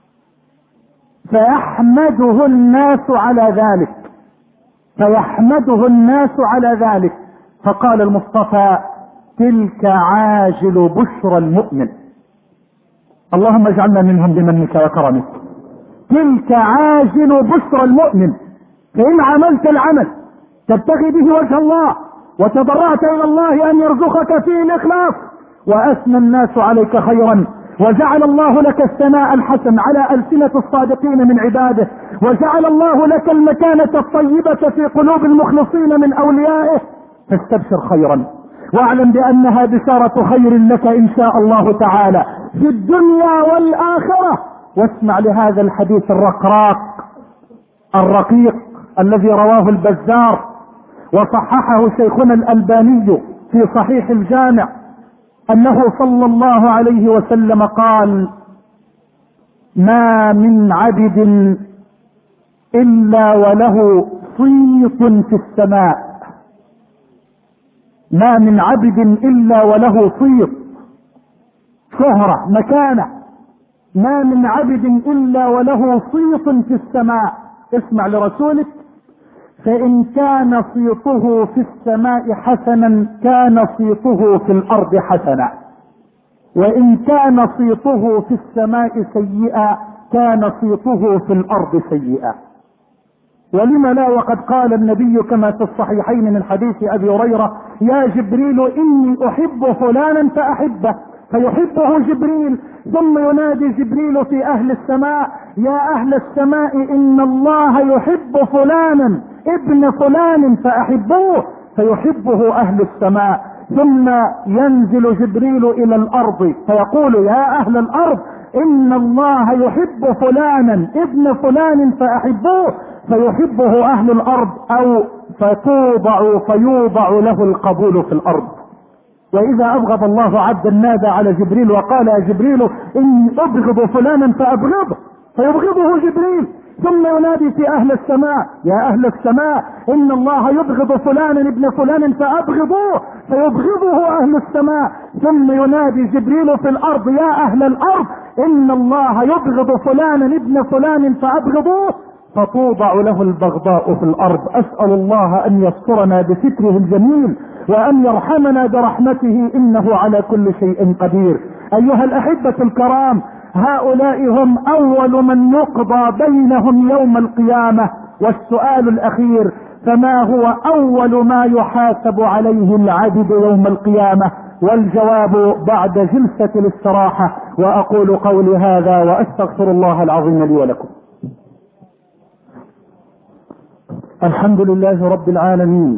فيحمده الناس على ذلك فيحمده الناس على ذلك فقال المصطفى: تلك عاجل بشرى المؤمن. اللهم اجعلنا منهم بمنك وكرمك. تلك عاجل بشرى المؤمن. فإن عملت العمل تبتغي به وجه الله وتضرعت إلى الله أن يرزقك فيه الإخلاص وأثنى الناس عليك خيرا وجعل الله لك الثناء الحسن على ألسنة الصادقين من عباده وجعل الله لك المكانة الطيبة في قلوب المخلصين من أوليائه، فاستبشر خيرا واعلم بأنها بشارة خير لك إن شاء الله تعالى في الدنيا والآخرة. واسمع لهذا الحديث الرقراق الرقيق الذي رواه البزار وصححه شيخنا الألباني في صحيح الجامع، أنه صلى الله عليه وسلم قال: ما من عبد إلا وله صيت في السماء ما من عبد إلا وله صيت، شهرة، مكانة. ما من عبد إلا وله صيت في السماء. اسمع لرسولك، فإن كان صيته في السماء حسنا كان صيته في الأرض حسنا، وإن كان صيته في السماء سيئا كان صيته في الأرض سيئا. ولم لا؟ وقد قال النبي كما في الصحيحين من حديث أبي هريرة: يا جبريل إني أحب فلانا فأحبه، فيحبه جبريل، ثم ينادي جبريل في أهل السماء: يا أهل السماء إن الله يحب فلانا ابن فلان فأحبوه، فيحبه أهل السماء. ثم ينزل جبريل إلى الأرض فيقول: يا أهل الأرض إن الله يحب فلانا ابن فلان فأحبوه، فيحبه أهل الأرض، أو فتوضع فيوضع له القبول في الأرض. وإذا أبغض الله عبدا نادى على جبريل وقال: يا جبريل إني أبغض فلانا فأبغضه، فيبغضه جبريل. ثم ينادي في أهل السماء: يا أهل السماء إن الله يبغض فلانا ابن فلان فأبغضوه، فيبغضه أهل السماء. ثم ينادي جبريل في الأرض: يا أهل الأرض إن الله يبغض فلانا ابن فلان فأبغضوه، فتوضع له البغضاء في الأرض. أسأل الله أن يسترنا بستره الجميل وأن يرحمنا برحمته، إنه على كل شيء قدير. أيها الأحبة الكرام، هؤلاء هم أول من يقضى بينهم يوم القيامة. والسؤال الأخير: فما هو أول ما يحاسب عليه العبد يوم القيامة؟ والجواب بعد جلسة الاستراحة. وأقول قولي هذا وأستغفر الله العظيم لي ولكم. الحمد لله رب العالمين،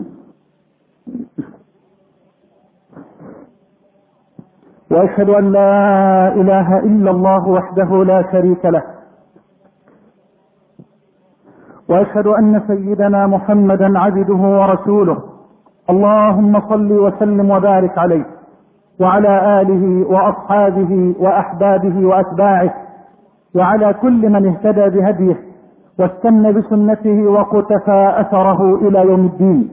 وأشهد أن لا إله إلا الله وحده لا شريك له، وأشهد أن سيدنا محمدا عبده ورسوله. اللهم صل وسلم وبارك عليه وعلى آله وأصحابه وأحبابه وأتباعه، وعلى كل من اهتدى بهديه واستنى بسنته وقتفى أثره إلى يوم الدين.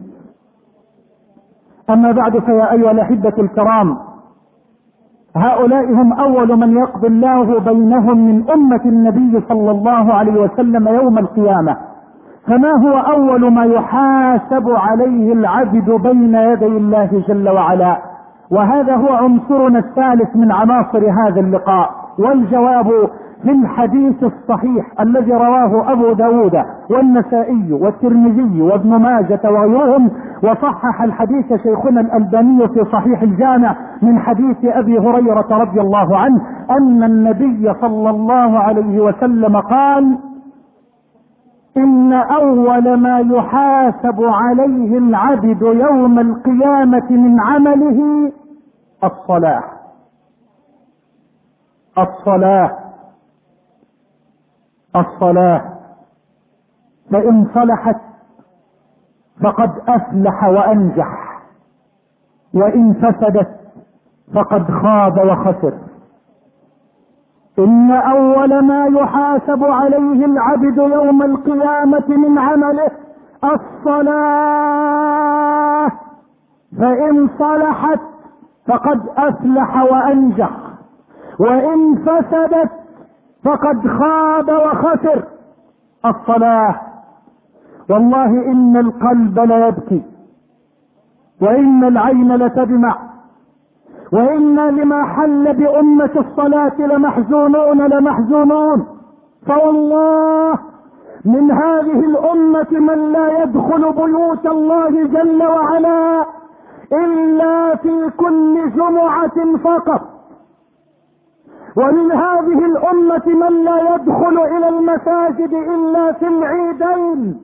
أما بعد، فيا أيها الأحبة الكرام، هؤلاء هم أول من يقضي الله بينهم من أمة النبي صلى الله عليه وسلم يوم القيامة. فما هو أول ما يحاسب عليه العبد بين يدي الله جل وعلا؟ وهذا هو عنصرنا الثالث من عناصر هذا اللقاء. والجواب في الحديث الصحيح الذي رواه أبو داود والنسائي والترمذي وابن ماجة وغيرهم، وصحح الحديث شيخنا الألباني في صحيح الجامع من حديث أبي هريرة رضي الله عنه أن النبي صلى الله عليه وسلم قال: إن أول ما يحاسب عليه العبد يوم القيامة من عمله الصلاة. الصلاة الصلاة فإن صلحت فقد أفلح وأنجح، وإن فسدت فقد خاب وخسر. إن أول ما يحاسب عليه العبد يوم القيامة من عمله الصلاة، فإن صلحت فقد أفلح وأنجح، وإن فسدت فقد خاب وخسر. الصلاة، والله إن القلب ليبكي، وإن العين لتدمع، وإن لما حل بأمة الصلاة لمحزونون لمحزونون. فوالله من هذه الأمة من لا يدخل بيوت الله جل وعلا إلا في كل جمعة فقط، ومن هذه الأمة من لا يدخل إلى المساجد إلا في العيدين،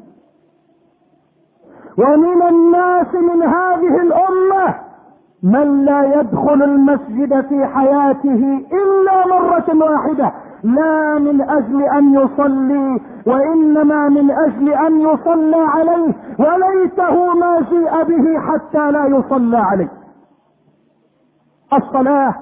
ومن الناس من هذه الأمة من لا يدخل المسجد في حياته إلا مرة واحدة، لا من أجل أن يصلي وإنما من أجل أن يصلى عليه، وليته ما جيء به حتى لا يصلى عليه. الصلاة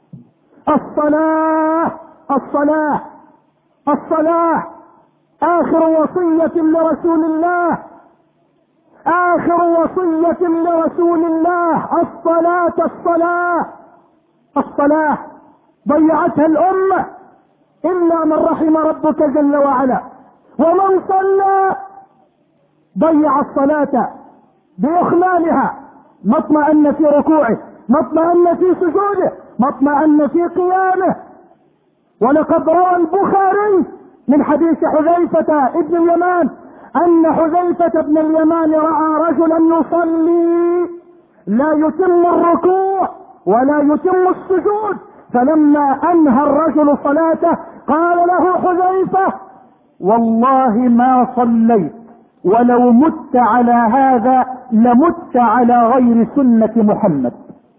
الصلاة الصلاة الصلاة آخر وصية لرسول الله آخر وصية لرسول الله الصلاة الصلاة الصلاة، ضيعتها الأمة إلا من رحم ربك جل وعلا. ومن صلى ضيع الصلاة بإخلالها، ما اطمأن في ركوعه، ما اطمأن في سجوده، ما اطمأن في قيامه. ولقد روى البخاري من حديث حذيفة ابن اليمان أن حذيفة بن اليمان رأى رجلا يصلي لا يتم الركوع ولا يتم السجود، فلما أنهى الرجل صلاته قال له حذيفة: والله ما صليت، ولو مت على هذا لمت على غير سنة محمد.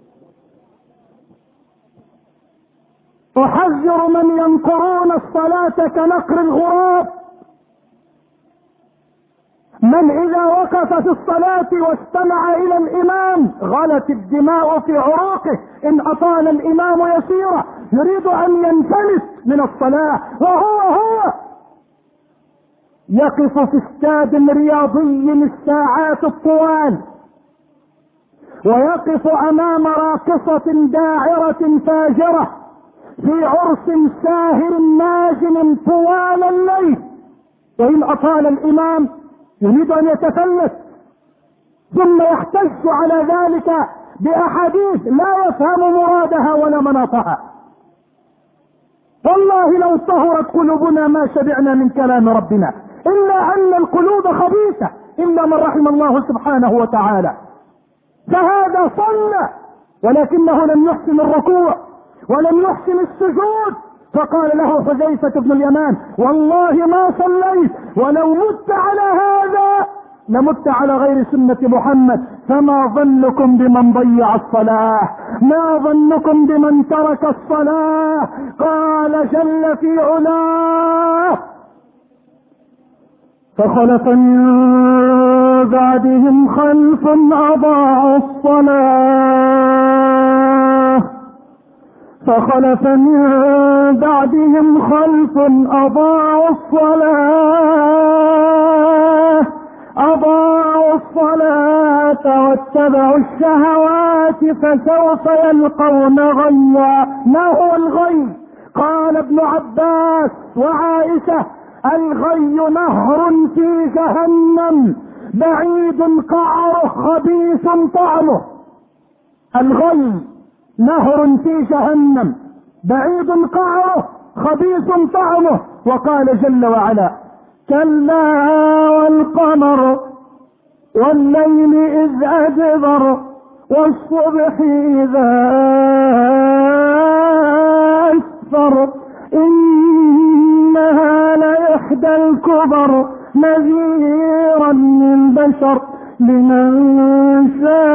أحذر من ينكرون الصلاة كنقر الغراب، من إذا وقف في الصلاة واستمع إلى الإمام غلت الدماء في عروقه إن أطال الإمام يسيرا، يريد أن ينفلت من الصلاة، وهو هو يقف في استاد رياضي الساعات الطوال، ويقف أمام راقصة داعرة فاجرة في عرس ساهر ناجم طوال الليل، وإن أطال الإمام يريد أن يتفلت، ثم يحتج على ذلك بأحاديث لا يفهم مرادها ولا مناطها. والله لو طهرت قلوبنا ما شبعنا من كلام ربنا، إلا أن القلوب خبيثة إلا من رحم الله سبحانه وتعالى. فهذا صلى ولكنه لم يحسن الركوع ولم يحسن السجود، فقال له حذيفة بن اليمان: والله ما صليت، ولو مت على هذا لمت على غير سنة محمد. فما ظنكم بمن ضيع الصلاة؟ ما ظنكم بمن ترك الصلاة؟ قال جل في علاه: فخلف من بعدهم خلف أضاعوا الصلاة فخلف من بعدهم خلف أضاعوا الصلاة أضاعوا الصلاة واتبعوا الشهوات فسوف يلقون غيا. ما هو الغي؟ قال ابن عباس وعائشة: الغي نهر في جهنم بعيد قعره خبيث طعمه. الغي نهر في جهنم بعيد قعره خبيث طعمه. وقال جل وعلا: كلا والقمر والليل إذ أدبر والصبح إذا أسفر إنها لإحدى الكبر نذيرا للبشر لمن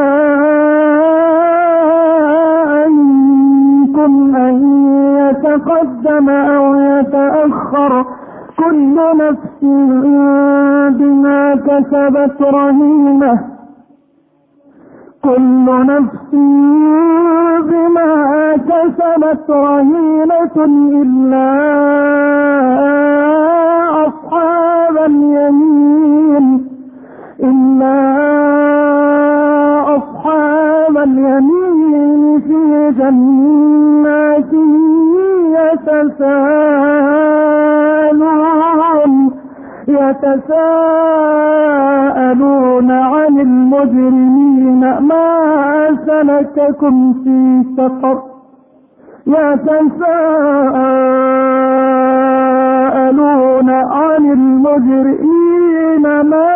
شاء منكم أن يتقدم أو يتأخر كل نفس بما كسبت رهينة كل نفس بما كسبت رهينة إلا أصحاب اليمين إلا أصحاب اليمين في جنات يتساءلون يتساءلون عن المجرمين ما سلككم في سقر يتساءلون عن المجرمين ما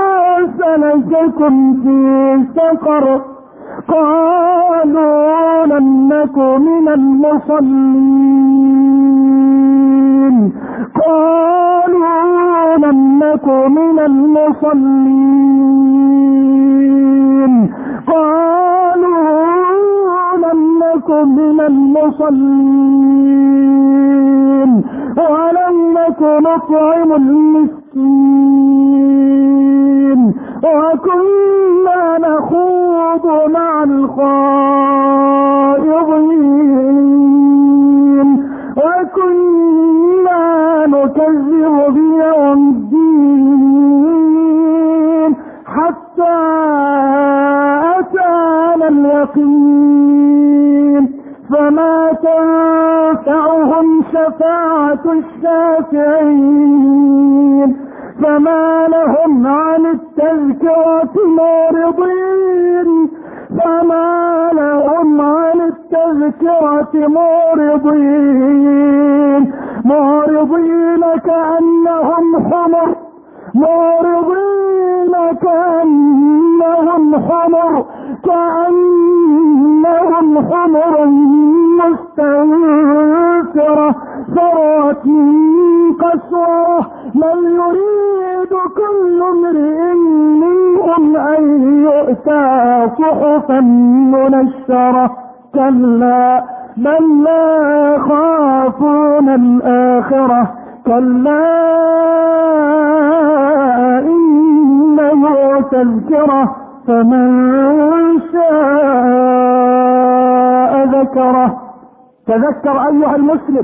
سلككم في سقر قالوا لم نك من المصلين قالوا لم نك من المصلين قالوا لم نك من المصلين ولم نك نطعم المسكين وكنا نخوض مع الخائضين وكنا نكذب بيوم الدين حتى الباقين فما تنفعهم شفاعة الشافعين فما لهم عن التذكرة معرضين فما لهم عن التذكرة معرضين معرضين كأنهم حمر معرضين كأنهم حمر كأنهم حمر مستنفرة فرت من قسورة بل يريد كل امرئ منهم أن يؤتى صحفا منشرة كلا بل لا يخافون الآخرة كلا إنه تذكرة فمن شاء ذكره. تذكر أيها المسلم،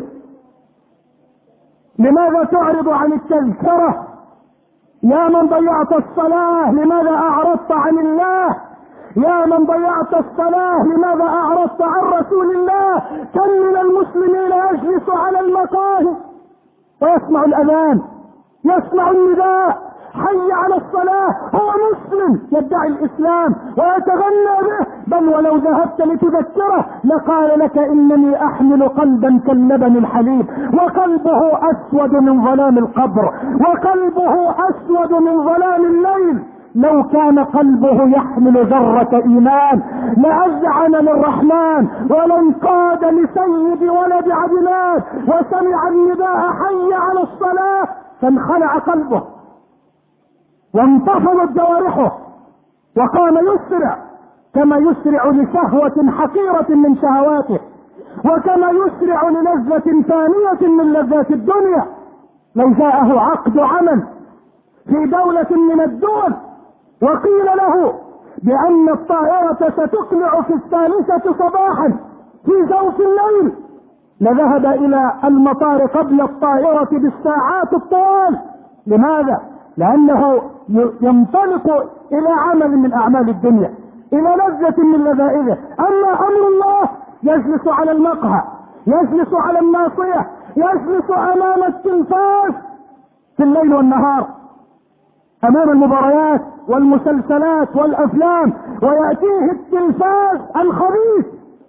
لماذا تعرض عن التذكرة؟ يا من ضيعت الصلاة لماذا أعرضت عن الله؟ يا من ضيعت الصلاة لماذا أعرضت عن رسول الله؟ كم من المسلمين يجلس على المقاهي ويسمع الأذان، يسمع النداء حي على الصلاة، هو مسلم يدعي الإسلام ويتغنى به، بل ولو ذهبت لتذكره لقال لك إنني أحمل قلبا كاللبن الحليب، وقلبه أسود من ظلام القبر، وقلبه أسود من ظلام الليل. لو كان قلبه يحمل ذرة إيمان لأذعن للرحمن ولانقاد لسيد ولد عدنان وسمع النداء حي على الصلاة فانخلع قلبه وانتفضت جوارحه وقام يسرع كما يسرع لشهوة حقيرة من شهواته، وكما يسرع للذة ثانية من لذات الدنيا. لو جاءه عقد عمل في دولة من الدول وقيل له بأن الطائرة ستقلع في الثالثة صباحا في جوف الليل لذهب إلى المطار قبل الطائرة بالساعات الطوال. لماذا؟ لأنه ينطلق إلى عمل من أعمال الدنيا، إلى لذة من لذائذه. أما أمر الله يجلس على المقهى، يجلس على الناصية، يجلس أمام التلفاز في الليل والنهار، أمام المباريات والمسلسلات والأفلام، ويأتيه التلفاز الخبيث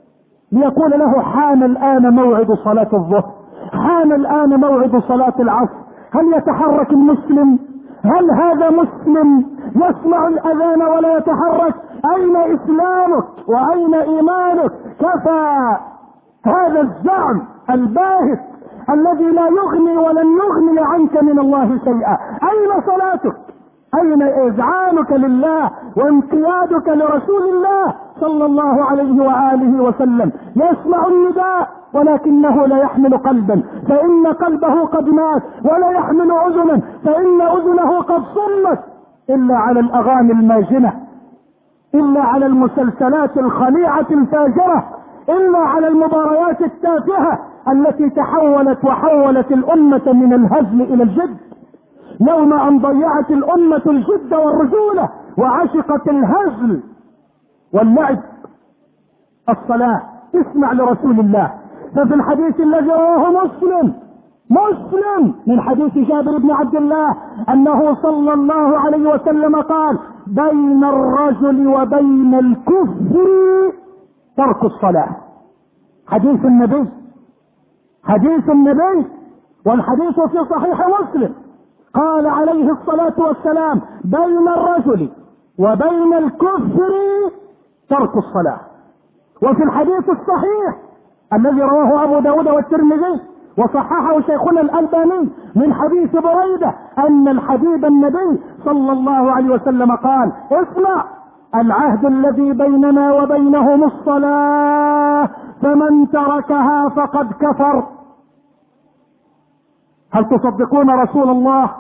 ليقول له حان الآن موعد صلاة الظهر، حان الآن موعد صلاة العصر. هل يتحرك المسلم؟ هل هذا مسلم يسمع الأذان ولا يتحرك؟ أين إسلامك وأين إيمانك؟ كفى هذا الزعم الباهت الذي لا يغني ولن يغني عنك من الله شيئا. أين صلاتك؟ أين إذعانك لله وانقيادك لرسول الله صلى الله عليه وآله وسلم؟ يسمع النداء ولكنه لا يحمل قلبا، فإن قلبه قد مات، ولا يحمل أذنا فإن أذنه قد صمت، إلا على الأغاني الماجنة، إلا على المسلسلات الخليعة الفاجرة، إلا على المباريات التافهة التي تحولت وحولت الأمة من الهزل إلى الجد. يوم أن ضيعت الأمة الجد والرجولة وعشقت الهزل واللعب. الصلاة، اسمع لرسول الله. ففي الحديث الذي رواه مسلم مسلم من حديث جابر بن عبد الله أنه صلى الله عليه وسلم قال: بين الرجل وبين الكفر ترك الصلاة. حديث النبي، حديث النبي، والحديث في صحيح مسلم. قال عليه الصلاة والسلام: بين الرجل وبين الكفر ترك الصلاة. وفي الحديث الصحيح الذي رواه أبو داود والترمذي وصححه شيخنا الألباني من حديث بريدة أن الحبيب النبي صلى الله عليه وسلم قال: اسمع، العهد الذي بيننا وبينهم الصلاة، فمن تركها فقد كفر. هل تصدقون رسول الله؟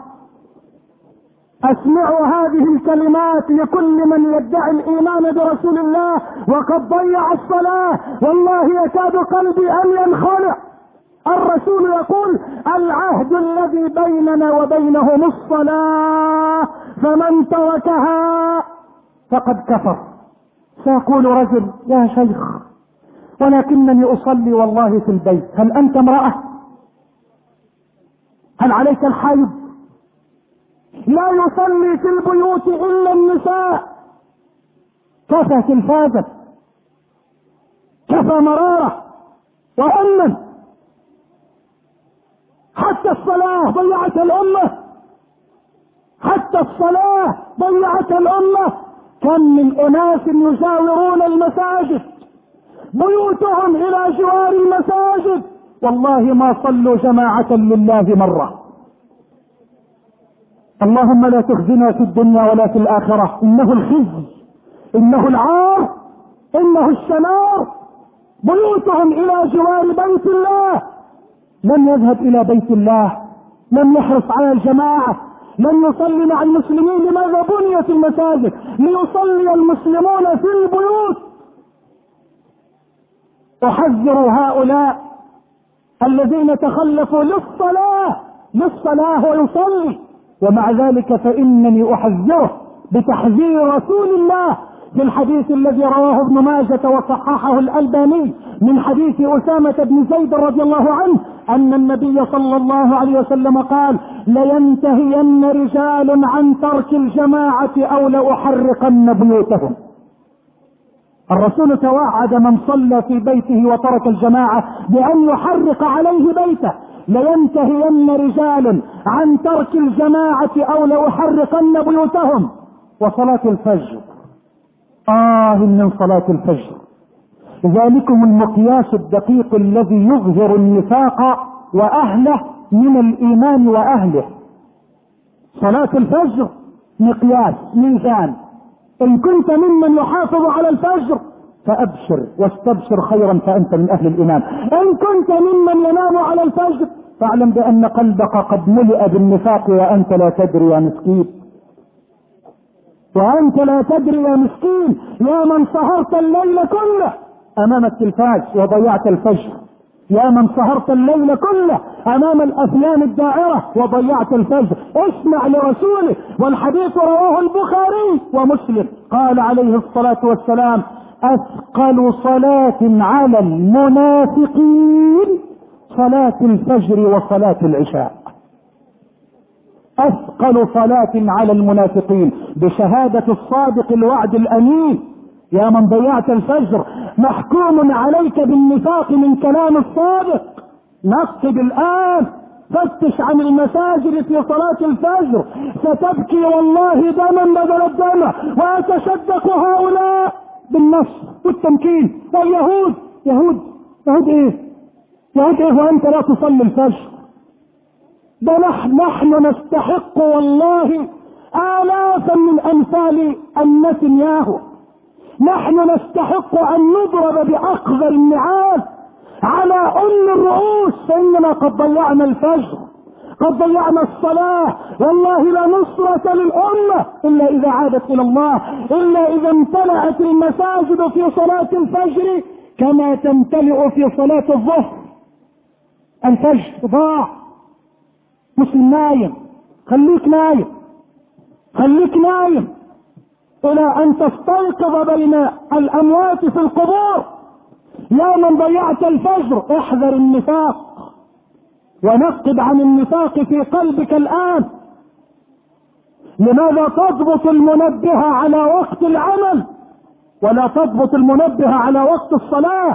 اسمعوا هذه الكلمات لكل من يدعي الايمان برسول الله وقد ضيع الصلاة. والله يكاد قلبي ان ينخلع. الرسول يقول: العهد الذي بيننا وبينهم الصلاة، فمن تركها فقد كفر. وسيقول رجل: يا شيخ ولكنني أصلي والله في البيت. هل أنت امرأة؟ هل عليك الحيض؟ لا يصلي في البيوت إلا النساء. كفى تلفازا، كفى مرارة وأمنا. حتى الصلاة ضيعت الأمة، حتى الصلاة ضيعت الأمة. كم من أناس يجاورون المساجد بيوتهم إلى جوار المساجد والله ما صلوا جماعة لله مرة. اللهم لا تخزنا في الدنيا ولا في الآخرة، إنه الخزي، إنه العار، إنه الشنار. بيوتهم إلى جوار بيت الله، لم يذهب إلى بيت الله، لم يحرص على الجماعة، لم يصلي مع المسلمين. لماذا بنيت المساجد؟ ليصلي المسلمون في البيوت. أحذر هؤلاء الذين تخلفوا للصلاة للصلاة ويصلي، ومع ذلك فإنني أحذره بتحذير رسول الله في الحديث الذي رواه ابن ماجة وصححه الألباني من حديث أسامة بن زيد رضي الله عنه أن النبي صلى الله عليه وسلم قال: لينتهين رجال عن ترك الجماعة أو لأحرقن بيوتهم. الرسول توعد من صلى في بيته وترك الجماعة بأن يحرق عليه بيته. لينتهين رجال عن ترك الجماعة أو لأحرقن بيوتهم. وصلاة الفجر، آه من صلاة الفجر، ذلكم المقياس الدقيق الذي يظهر النفاق وأهله من الإيمان وأهله. صلاة الفجر مقياس ميزان. إن كنت ممن يحافظ على الفجر فأبشر واستبشر خيرا فأنت من أهل الإيمان. إن كنت ممن ينام على الفجر فاعلم بأن قلبك قد ملئ بالنفاق وأنت لا تدري يا مسكين، وأنت لا تدري يا مسكين، يا من سهرت الليل كله أمام التلفاز وضيعت الفجر، يا من سهرت الليل كله أمام الأفلام الدائرة وضيعت الفجر. اسمع لرسوله، والحديث رواه البخاري ومسلم، قال عليه الصلاة والسلام: أثقل صلاة على المنافقين صلاة الفجر وصلاة العشاء. أثقل صلاة على المنافقين، بشهادة الصادق الوعد الأمين. يا من ضيعت الفجر محكوم عليك بالنفاق من كلام الصادق. نقب الآن، فتش عن المساجد في صلاة الفجر، ستبكي والله دما بدل الدم. ويتشدق هؤلاء بالنصر والتمكين واليهود. يهود يهود ايه؟ يهود ايه وانت لا تصلي الفجر؟ ده نحن نستحق والله آلافا من أمثال النتنياهو. نحن نستحق أن نضرب بأقذر النعال على أم الرؤوس، فإننا قد ضيعنا الفجر، قد ضيعنا الصلاة. والله لا نصرة للأمة إلا إذا عادت إلى الله، إلا إذا امتلأت المساجد في صلاة الفجر كما تمتلئ في صلاة الظهر. الفجر ضاع، مسلم نايم، خليك نايم، خليك نايم إلى أن تستيقظ بين الأموات في القبور. يا من ضيعت الفجر احذر النفاق، ونقب عن النفاق في قلبك الآن. لماذا تضبط المنبه على وقت العمل ولا تضبط المنبه على وقت الصلاة؟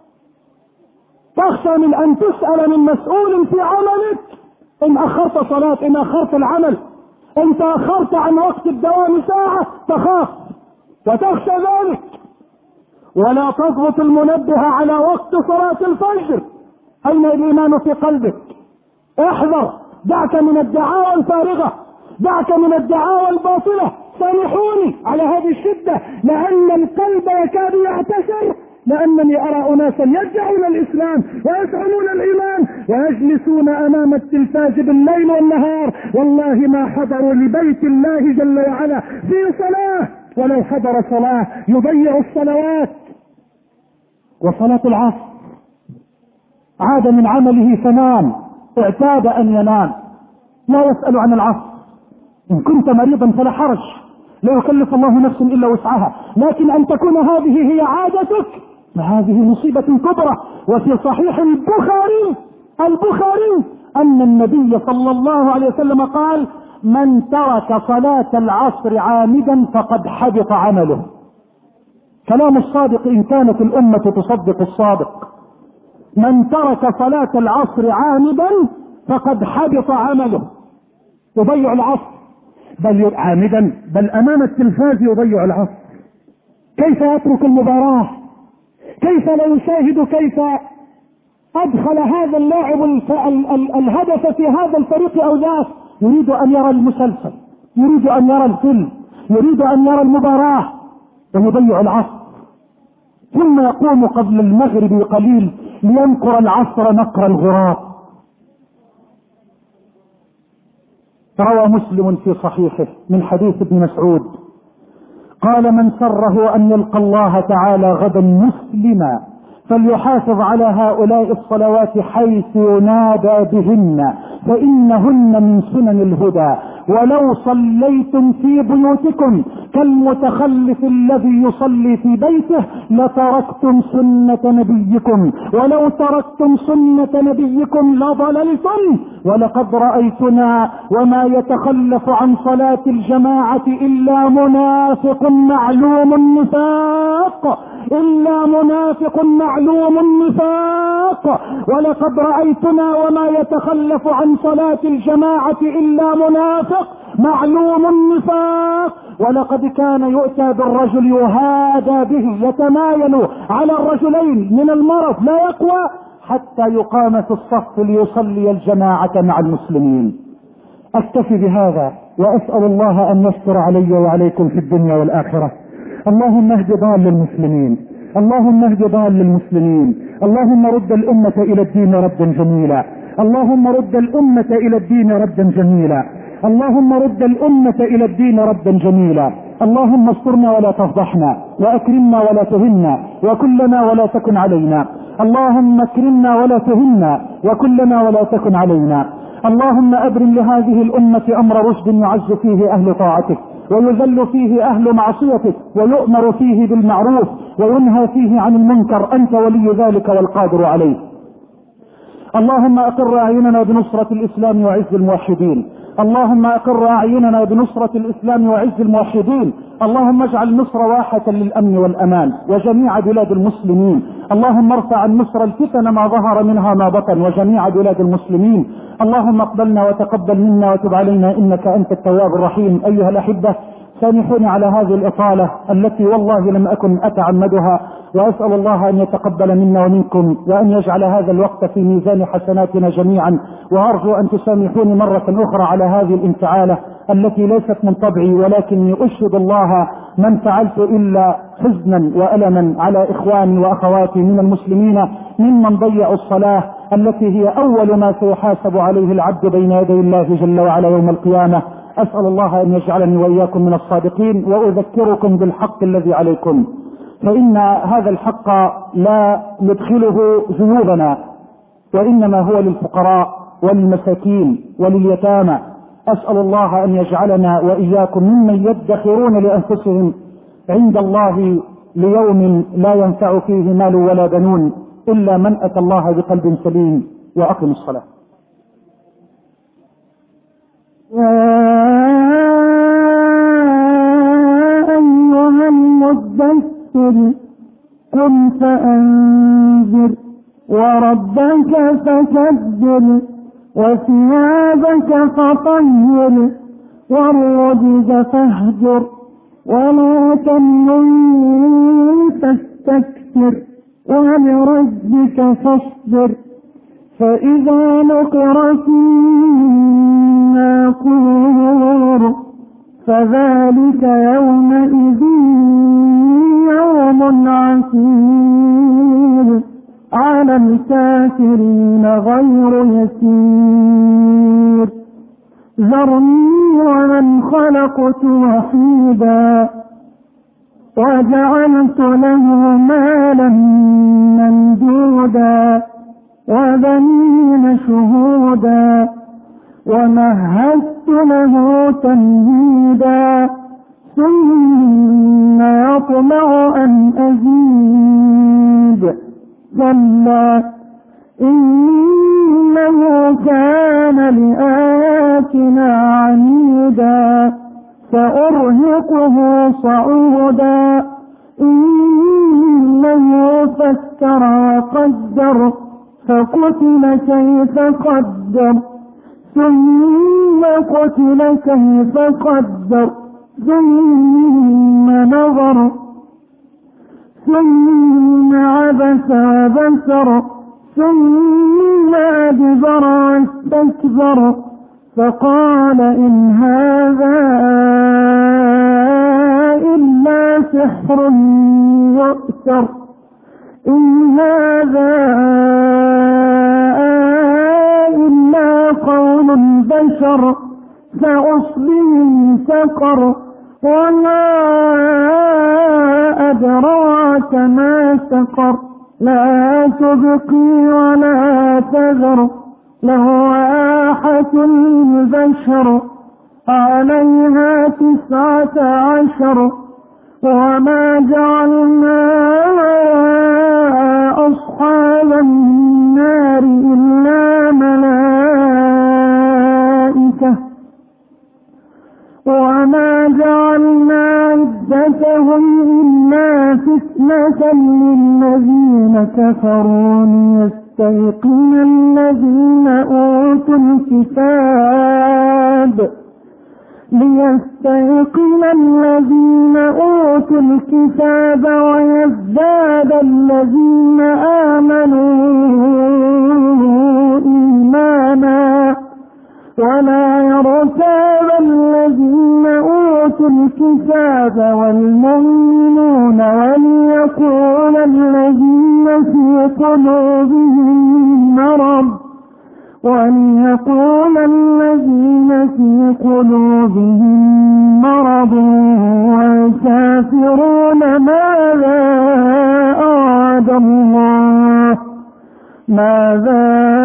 تخشى من أن تسأل من مسؤول في عملك إن أخرت صلاة، إن أخرت العمل، إن تأخرت عن وقت الدوام ساعة تخاف وتخشى ذلك. ولا تضبط المنبه على وقت صلاة الفجر. أين الإيمان في قلبك؟ احذر، دعك من الدعاوى الفارغة، دعك من الدعاوى الباطلة. سامحوني على هذه الشدة، لأن القلب يكاد يعتشر، لأنني أرى أناسا يدعون الإسلام ويزعمون الإيمان ويجلسون أمام التلفاز بالليل والنهار، والله ما حضروا لبيت الله جل وعلا في صلاة، ولو حضر صلاة يضيع الصلوات. وصلاة العصر عاد من عمله فنام، اعتاد أن ينام، لا يسأل عن العصر. إن كنت مريضا فلا حرج، لا يكلف الله نفسا إلا وسعها. لكن أن تكون هذه هي عادتك فهذه مصيبة كبرى. وفي صحيح البخاري البخاري أن النبي صلى الله عليه وسلم قال: من ترك صلاة العصر عامدا فقد حبط عمله. كلام الصادق إن كانت الأمة تصدق الصادق. من ترك صلاة العصر عامدا فقد حبط عمله. يضيع العصر، بل عامدا، بل أمام التلفاز يضيع العصر. كيف يترك المباراة؟ كيف لا يشاهد كيف أدخل هذا اللاعب الهدف في هذا الفريق أو ذاك؟ يريد أن يرى المسلسل، يريد أن يرى الفيلم، يريد أن يرى المباراة، ويضيع العصر. ثم يقوم قبل المغرب بقليل لينقر العصر نقر الغراب. روى مسلم في صحيحه من حديث ابن مسعود قال: من سره أن يلقى الله تعالى غدا مسلما فليحافظ على هؤلاء الصلوات حيث ينادى بهن فإنهن من سنن الهدى. ولو صليتم في بيوتكم كالمتخلف الذي يصلي في بيته لتركتم سنة نبيكم، ولو تركتم سنة نبيكم لضللتم. ولقد رأيتنا وما يتخلف عن صلاة الجماعة إلا منافق معلوم النفاق، إلا منافق معلوم النفاق. ولقد رأيتنا وما يتخلف عن صلاة الجماعة إلا منافق معلوم النفاق. ولقد كان يؤتى بالرجل يهادى به يتمايل على الرجلين من المرض لا يقوى حتى يقام في الصف ليصلي الجماعة مع المسلمين. أكتفي بهذا وأسأل الله أن يستر علي وعليكم في الدنيا والآخرة. اللهم اهد ضال المسلمين، اللهم اهد ضال المسلمين، اللهم رد الأمة إلى الدين ردا جميلا، اللهم رد الأمة إلى الدين ردا جميلا، اللهم رد الأمة إلى الدين ردا جميلا. اللهم استرنا ولا تفضحنا، وأكرمنا ولا تهنا، وكلنا ولا تكن علينا. اللهم اكرمنا ولا تهنا، وكلنا ولا تكن علينا. اللهم أبرم لهذه الأمة أمر رشد يعز فيه أهل طاعتك ويذل فيه أهل معصيتك ويؤمر فيه بالمعروف وينهى فيه عن المنكر، أنت ولي ذلك والقادر عليه. اللهم أقر أعيننا بنصرة الإسلام وعز الموحدين، اللهم أقر أعيننا بنصرة الإسلام وعز الموحدين. اللهم اجعل مصر واحة للأمن والأمان وجميع بلاد المسلمين. اللهم ارفع عن مصر الفتن ما ظهر منها ما بطن وجميع بلاد المسلمين. اللهم اقبلنا وتقبل منا وتب علينا إنك أنت التواب الرحيم. أيها الأحبة، سامحوني على هذه الإطالة التي والله لم أكن أتعمدها، وأسأل الله أن يتقبل منا ومنكم وأن يجعل هذا الوقت في ميزان حسناتنا جميعا. وأرجو أن تسامحوني مرة أخرى على هذه الانفعالة التي ليست من طبعي، ولكني أشهد الله من فعلت إلا حزنا وألما على إخواني وأخواتي من المسلمين ممن ضيعوا الصلاة التي هي أول ما سيحاسب عليه العبد بين يدي الله جل وعلا يوم القيامة. أسأل الله أن يجعلني وإياكم من الصادقين، وأذكركم بالحق الذي عليكم، فإن هذا الحق لا ندخله جنوبنا، وإنما هو للفقراء والمساكين ولليتامى. أسأل الله أن يجعلنا وإياكم ممن يدخرون لأنفسهم عند الله ليوم لا ينفع فيه مال ولا بنون إلا من أتى الله بقلب سليم. وأقم الصلاة. يا أيها المدثر قم فأنذر وربك فكبر وثيابك فطهر والرجز فاهجر ولا تمنن تستكثر ولربك فاصبر فإذا نقر في الناقور فذلك يومئذ يوم عسير على الكافرين غير يسير. ذرني ومن خلقت وحيدا وجعلت له مالا ممدودا وبنين شهودا ومهدت له تمهيدا ثم يطمع أن أزيد كلا إنه كان لآياتنا عنيدا سأرهقه صعودا إنه فكر وقدر فقتل كيف قدر ثم قتل كيف قدر ثم نظر ثم عبس وبسر ثم أدبر واستكبر فقال إن هذا إلا سحر يؤثر إن هذا إلا قول البشر سأصليه سقر وما أدراك ما سقر لا تبقي ولا تذر لواحة للبشر عليها تسعة عشر وما جعلنا أصحاب النار إلا ملائكة وما جعلنا عدتهم إلا فتنة للذين كفروا ليستيقن الذين أوتوا الكتاب ليستيقن الذين أوتوا الكتاب ويزداد الذين آمنوا إيمانا ولا يرتاب الذين أوتوا الكتاب والمؤمنون وليقول الذين في قلوبهم مرض وليقول الذين في قلوبهم مرض والكافرون ماذا أراد الله ماذا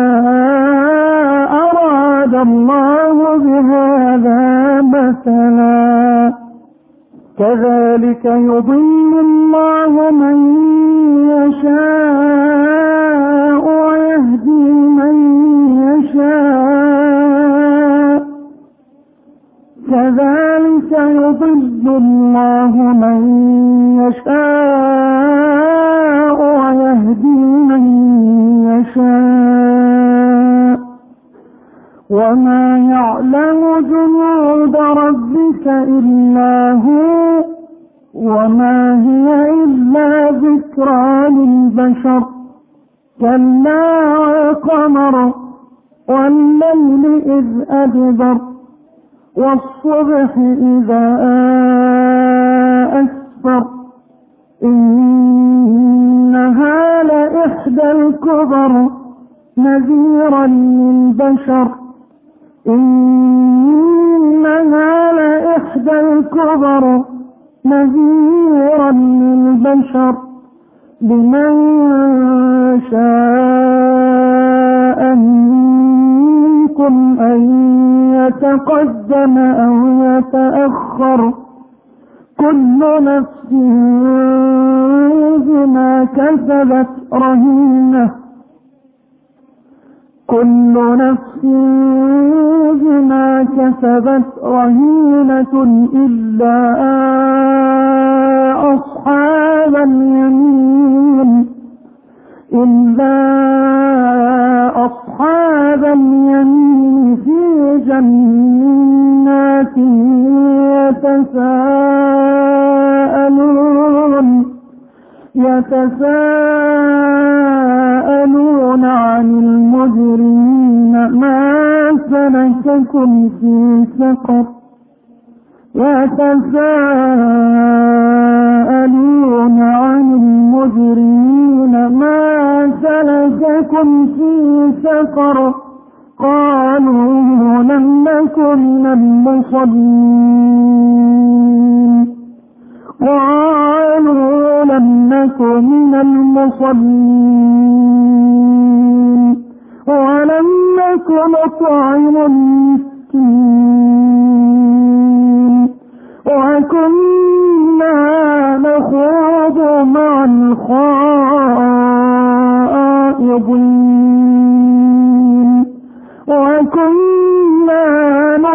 أراد الله بهذا مثلا كذلك يضل الله من يشاء ويهدي من يشاء كذلك يضل الله من يشاء ويهدي من يشاء وما يعلم جنود ربك إلا هو وما هي إلا ذكرى للبشر كلا والقمر والليل إذ أدبر والصبح إذا أسفر إنها لإحدى الكبر نذيرا للبشر إنها لإحدى الكبر نذيرا للبشر لمن شاء منكم أن يتقدم أو يتأخر كل نفس بما كسبت رهينة كل نفس بما كسبت رهينة إلا أصحاب اليمين إلا أصحاب اليمين في جنات يتساءلون يتساءلون عن المجرمين ما سلككم في سقر يتساءلون عن المجرمين ما سلككم في سقر قالوا لم نكن من المصلين قالوا لم نكن من المصلين ولم نكن نطعم المسكين وكنا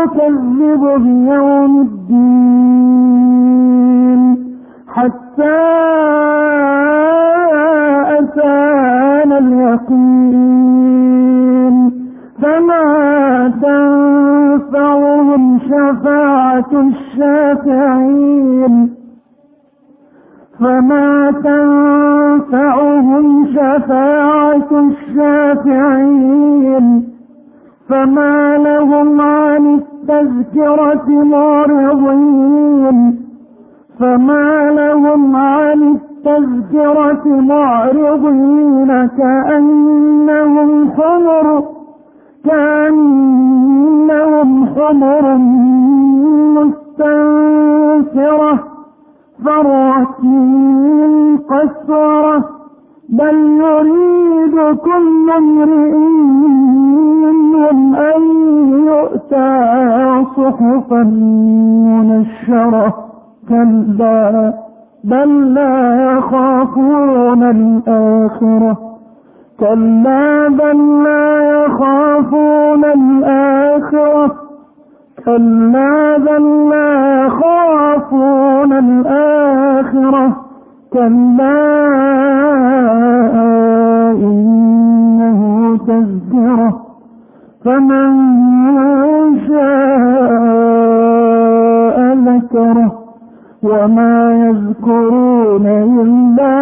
نكذب بيوم الدين حتى أتانا اليقين فما تنفعهم شفاعة الشافعين فما تنفعهم شفاعة الشافعين فما لهم عن التذكرة معرضين فما لهم عن التذكرة معرضين كأنهم حمر كأنهم حمر مستنفرة فرت من قسورة بل يريد كل امرئ منهم أن يؤتى صحفا منشرة كلا بل لا يخافون الآخرة كلا بل لا يخافون الآخرة كلا بل لا يخافون الآخرة كلا إنه تذكرة فمن شاء ذكره وما يذكرون إلا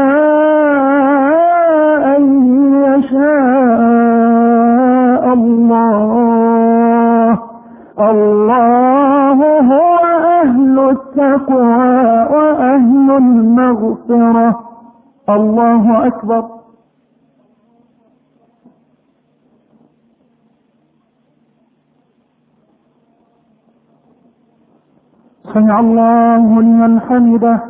أن يشاء الله الله هو أهل التقوى وأهل المغفرة. الله أكبر. سمع الله لمن حمده.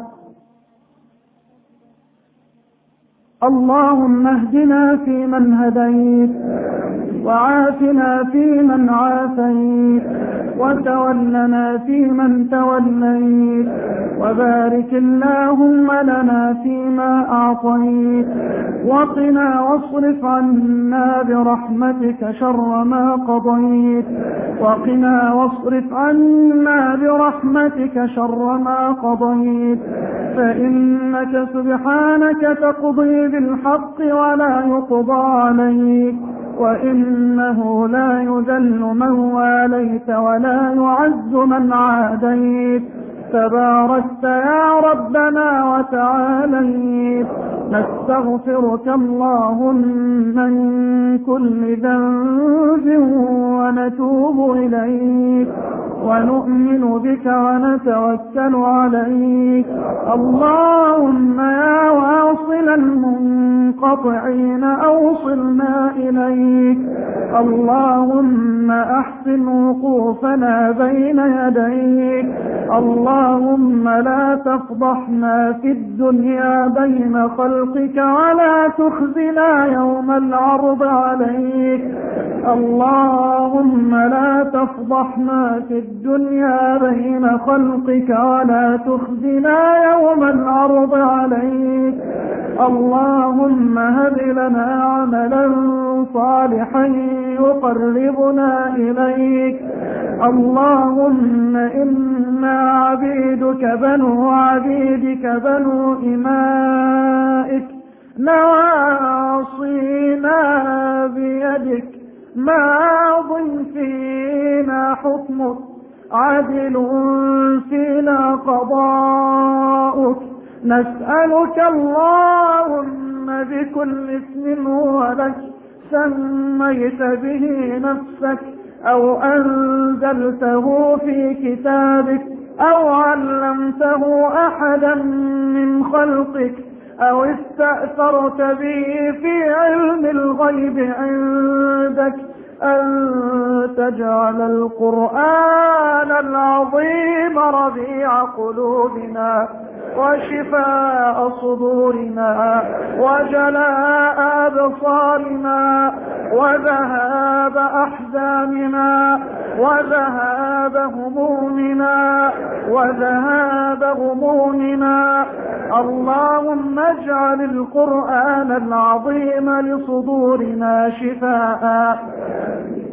اللهم اهدنا فيمن هديت وعافنا فيمن عافيت وتولنا فيمن توليت وبارك اللهم لنا فيما أعطيت وقنا واصرف عنا برحمتك شر ما قضيت وقنا واصرف عنا برحمتك شر ما قضيت فإنك سبحانك تقضي بالحق ولا يقضى عليك وإنه لا يذل من واليت ولا يعز من عاديت تباركت يا ربنا وتعاليت. نستغفرك اللهم من كل ذنب ونتوب إليك ونؤمن بك ونتوكل عليك. اللهم يا واصل المنقطعين أوصلنا إليك. اللهم أحسن وقوفنا بين يديك. اللهم لا تفضحنا في الدنيا بين خلقك ولا تخزنا يوم العرض عليك. اللهم لا تفضحنا في الدنيا بين خلقك ولا تخزنا يوم العرض عليك. اللهم هب لنا عملا صالحا يقربنا إليك. اللهم إنا عبيدك بنو عبيدك بنو إمائك نواصينا بيدك ماض فينا حكمك عدل فينا قضاؤك. نسألك اللهم بكل اسم هو لك سميت به نفسك أو أنزلته في كتابك أو علمته أحدا من خلقك أو استأثرت به في علم الغيب عندك أن تجعل القرآن العظيم ربيع قلوبنا وشفاء صدورنا وجلاء أبصارنا وذهاب أحزاننا وذهاب همومنا وذهاب غمومنا. اللهم اجعل القرآن العظيم لصدورنا شفاء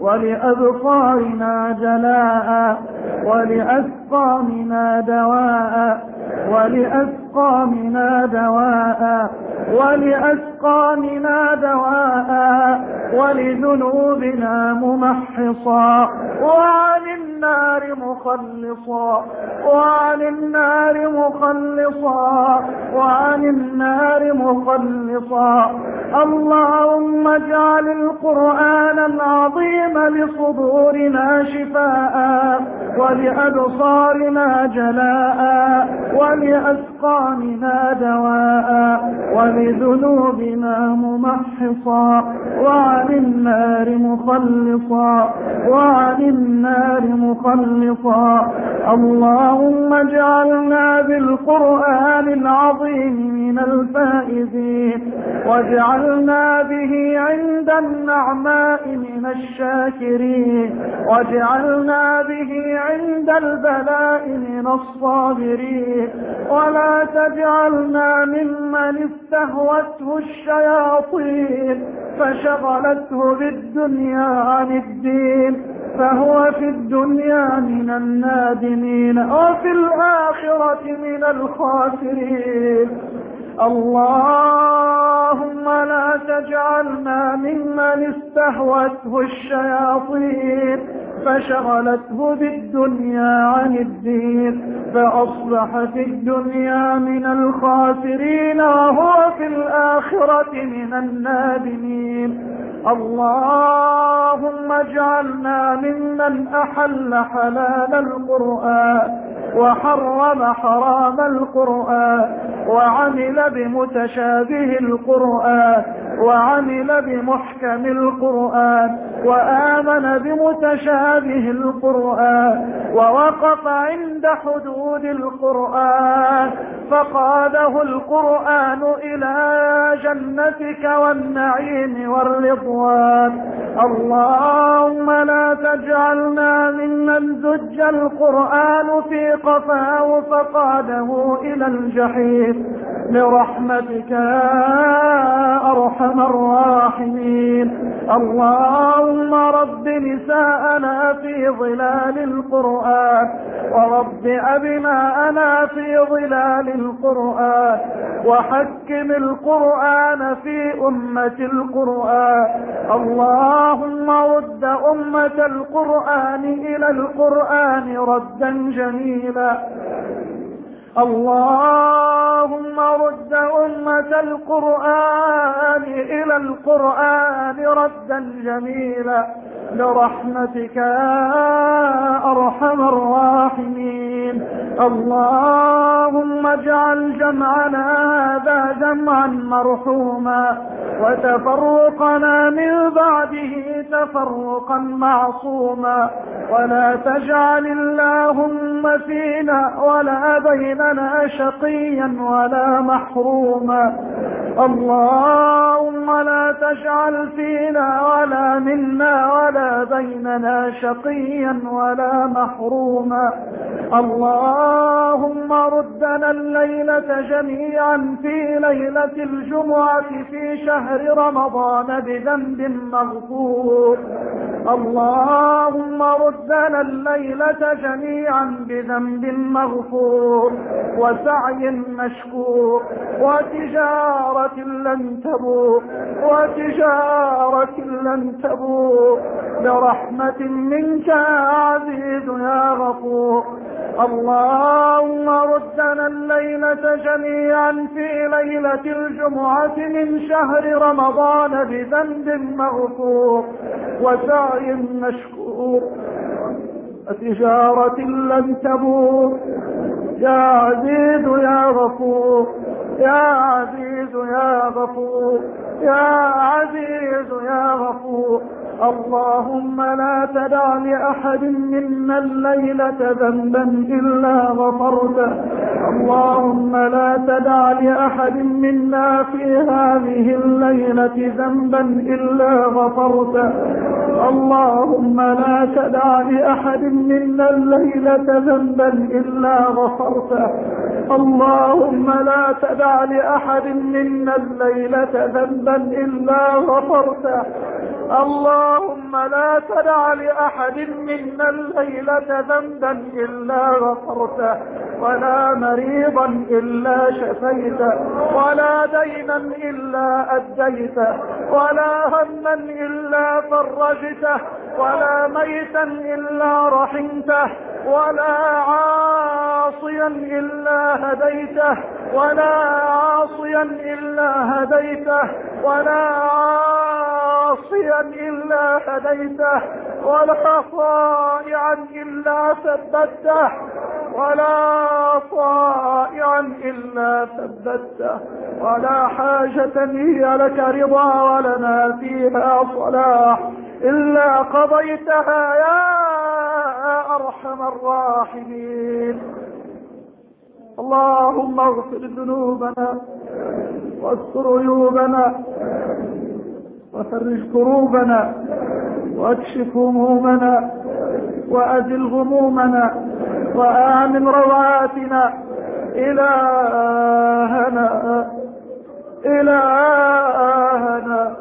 ولأبصارنا جلاء ولأسقامنا دواء ولأسقامنا دواء ولأسقامنا دواء ولذنوبنا ممحصا وعن النار مخلصا وعن النار مخلصا وعن النار مخلصا. اللهم اجعل القرآن العظيم لصدورنا شفاء ولأبصارنا جلاء ولأسقامنا دواء ولذنوبنا ممحصا وعن النار مخلصا وعن النار مخلصا. اللهم اجعلنا بالقرآن العظيم من الفائزين واجعلنا به عند النعماء من الشاكرين واجعلنا به عند البلاء من الصابرين ولا تجعلنا ممن استهوته الشياطين فشغلته بالدنيا عن الدين فهو في الدنيا من النادمين وفي الآخرة من الخاسرين. اللهم لا تجعلنا ممن استهوته الشياطين فشغلته بالدنيا عن الدين فأصبح في الدنيا من الخاسرين وهو في الآخرة من النادمين. اللهم اجعلنا ممن أحل حلال القرآن وحرم حرام القرآن وعمل بمتشابه القرآن وعمل بمحكم القرآن وآمن بمتشابه القرآن ووقف عند حدود القرآن فقاده القرآن إلى جنتك والنعيم والرضوان. اللهم لا تجعلنا ممن زج القرآن في قفاه فقاده إلى الجحيم برحمتك يا أرحم الراحمين. اللهم رب نساءنا في ظلال القرآن ورب أبناءنا في ظلال القرآن وحكم القرآن في أمة القرآن. اللهم رد أمة القرآن إلى القرآن ردا جميلا. اللهم رد أمة القرآن إلى القرآن ردا جميلا برحمتك يا أرحم الراحمين. اللهم اجعل جمعنا هذا جمعا مرحوما وتفرقنا من بعده تفرقا معصوما ولا تجعل اللهم فينا ولا بيننا شقيا ولا محروما. اللهم لا تجعل فينا ولا منا ولا بيننا شقيا ولا محروما. اللهم ردنا الليلة جميعا في ليلة الجمعة في شهر رمضان بذنب مغفور. اللهم ردنا الليلة جميعا بذنب مغفور وسعي مشكور وتجارة لن تبور وتجارة لن تبور برحمة منك يا عزيز يا غفور. اللهم ردنا الليلة جميعا في ليلة الجمعة من شهر رمضان بذنب مغفور وسعي مشكور وتجارة لن تبور يا عزيز يا غفور يا عزيز يا غفور يا عزيز يا غفور. اللهم لا تدع لأحد منا الليلة ذنبا إلا غفرته. اللهم لا تدع لأحد منا في هذه الليلة ذنبا إلا غفرته. اللهم لا تدع لأحد منا الليلة ذنبا إلا غفرته. اللهم لا تدع لأحد منا الليلة ذنبا إلا غفرته. اللهم لا تدع لأحد منا الليلة ذنبا إلا غفرته، ولا مريضا إلا شفيته، ولا دينا إلا أديته، ولا هما إلا فرجته، ولا ميتا إلا رحمته، ولا عاصيا إلا هديته، ولا عاصيا إلا هديته، ولا عاصيا إلا هديته، ولا طائعا إلا ثبته، ولا طائعا إلا ثبته، ولا حاجة هي لك رضا ولنا فيها صلاح إلا قضيتها يا أرحم الراحمين. اللهم اغفر ذنوبنا واستر عيوبنا وفرج كروبنا واكشف همومنا وأزل غمومنا وآمن رواتنا. إلهنا إلهنا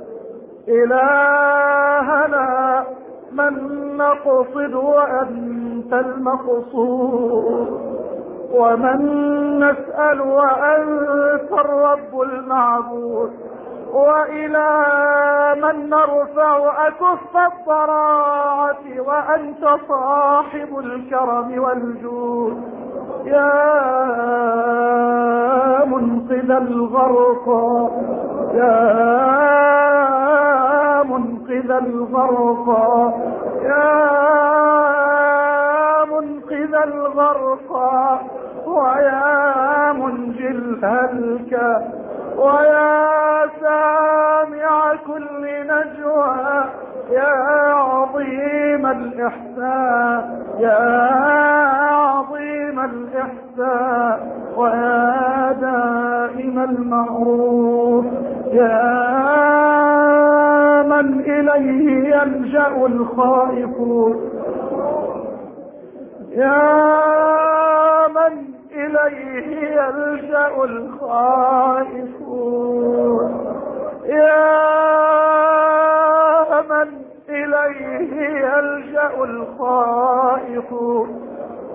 إلهنا من نقصد وأنت المقصود، ومن نسأل وأنت الرب المعبود، وإلى من نرفع أكف الضراعة وأنت صاحب الكرم والجود. يا منقذ الغرقى يا منقذ الغرقى يا منقذ الغرقى ويا منجي الهلكى ويا سامع كل نجوى، يا عظيم الإحسان يا عظيم الإحسان ويا دائم المعروف، يا من إليه يلجأ الخائفون، يا من إليه يلجأ الخائفون، يا من إليه يلجأ الخائفون،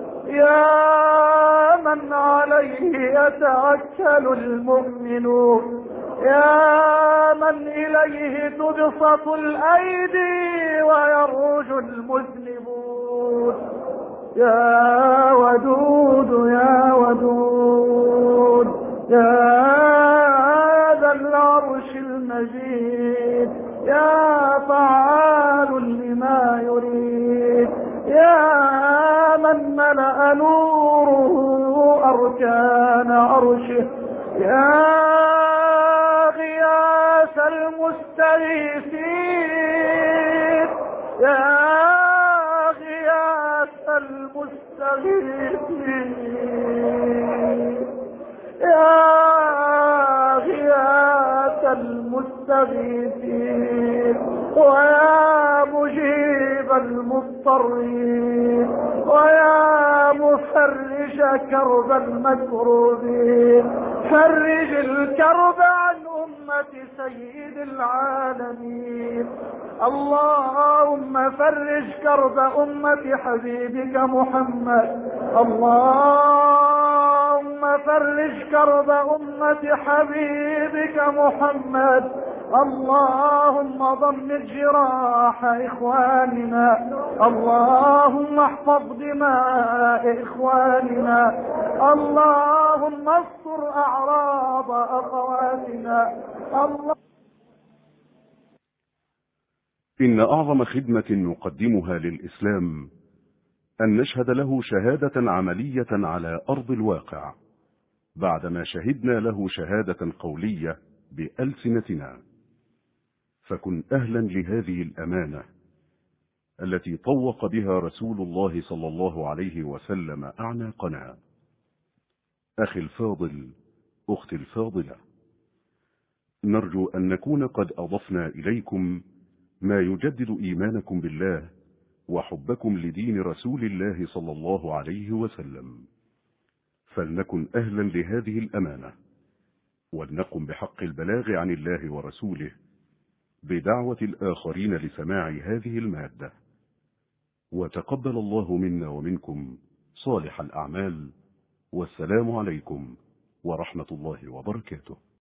يا من عليه يتوكل المؤمنون، يا من إليه تبسط الأيدي ويرج المذنبون. يا ودود يا ودود يا ذا العرش المجيد، يا فعال لما يريد، يا من ملأ نوره أركان عرشه، يا غياث المستغيثين، يا غياث المستغيثين، يا غياث المستغيثين، ويا مجيب المضطرين، ويا مفرج كرب المكروبين، فرج الكرب عن أمة سيد العالمين. اللهم فرج كرب أمة حبيبك محمد، اللهم فرج كرب أمة حبيبك محمد، اللهم ضمد جراح إخواننا، اللهم احفظ دماء إخواننا، اللهم استر أعراض أخواتنا. الله إن أعظم خدمة نقدمها للإسلام أن نشهد له شهادة عملية على أرض الواقع، بعدما شهدنا له شهادة قولية بألسنتنا. فكن أهلا لهذه الأمانة التي طوق بها رسول الله صلى الله عليه وسلم أعناقنا. أخي الفاضل، أختي الفاضلة، نرجو أن نكون قد أضفنا إليكم ما يجدد إيمانكم بالله وحبكم لدين رسول الله صلى الله عليه وسلم. فلنكن أهلا لهذه الأمانة، ولنقم بحق البلاغ عن الله ورسوله بدعوة الآخرين لسماع هذه المادة. وتقبل الله منا ومنكم صالح الأعمال، والسلام عليكم ورحمة الله وبركاته.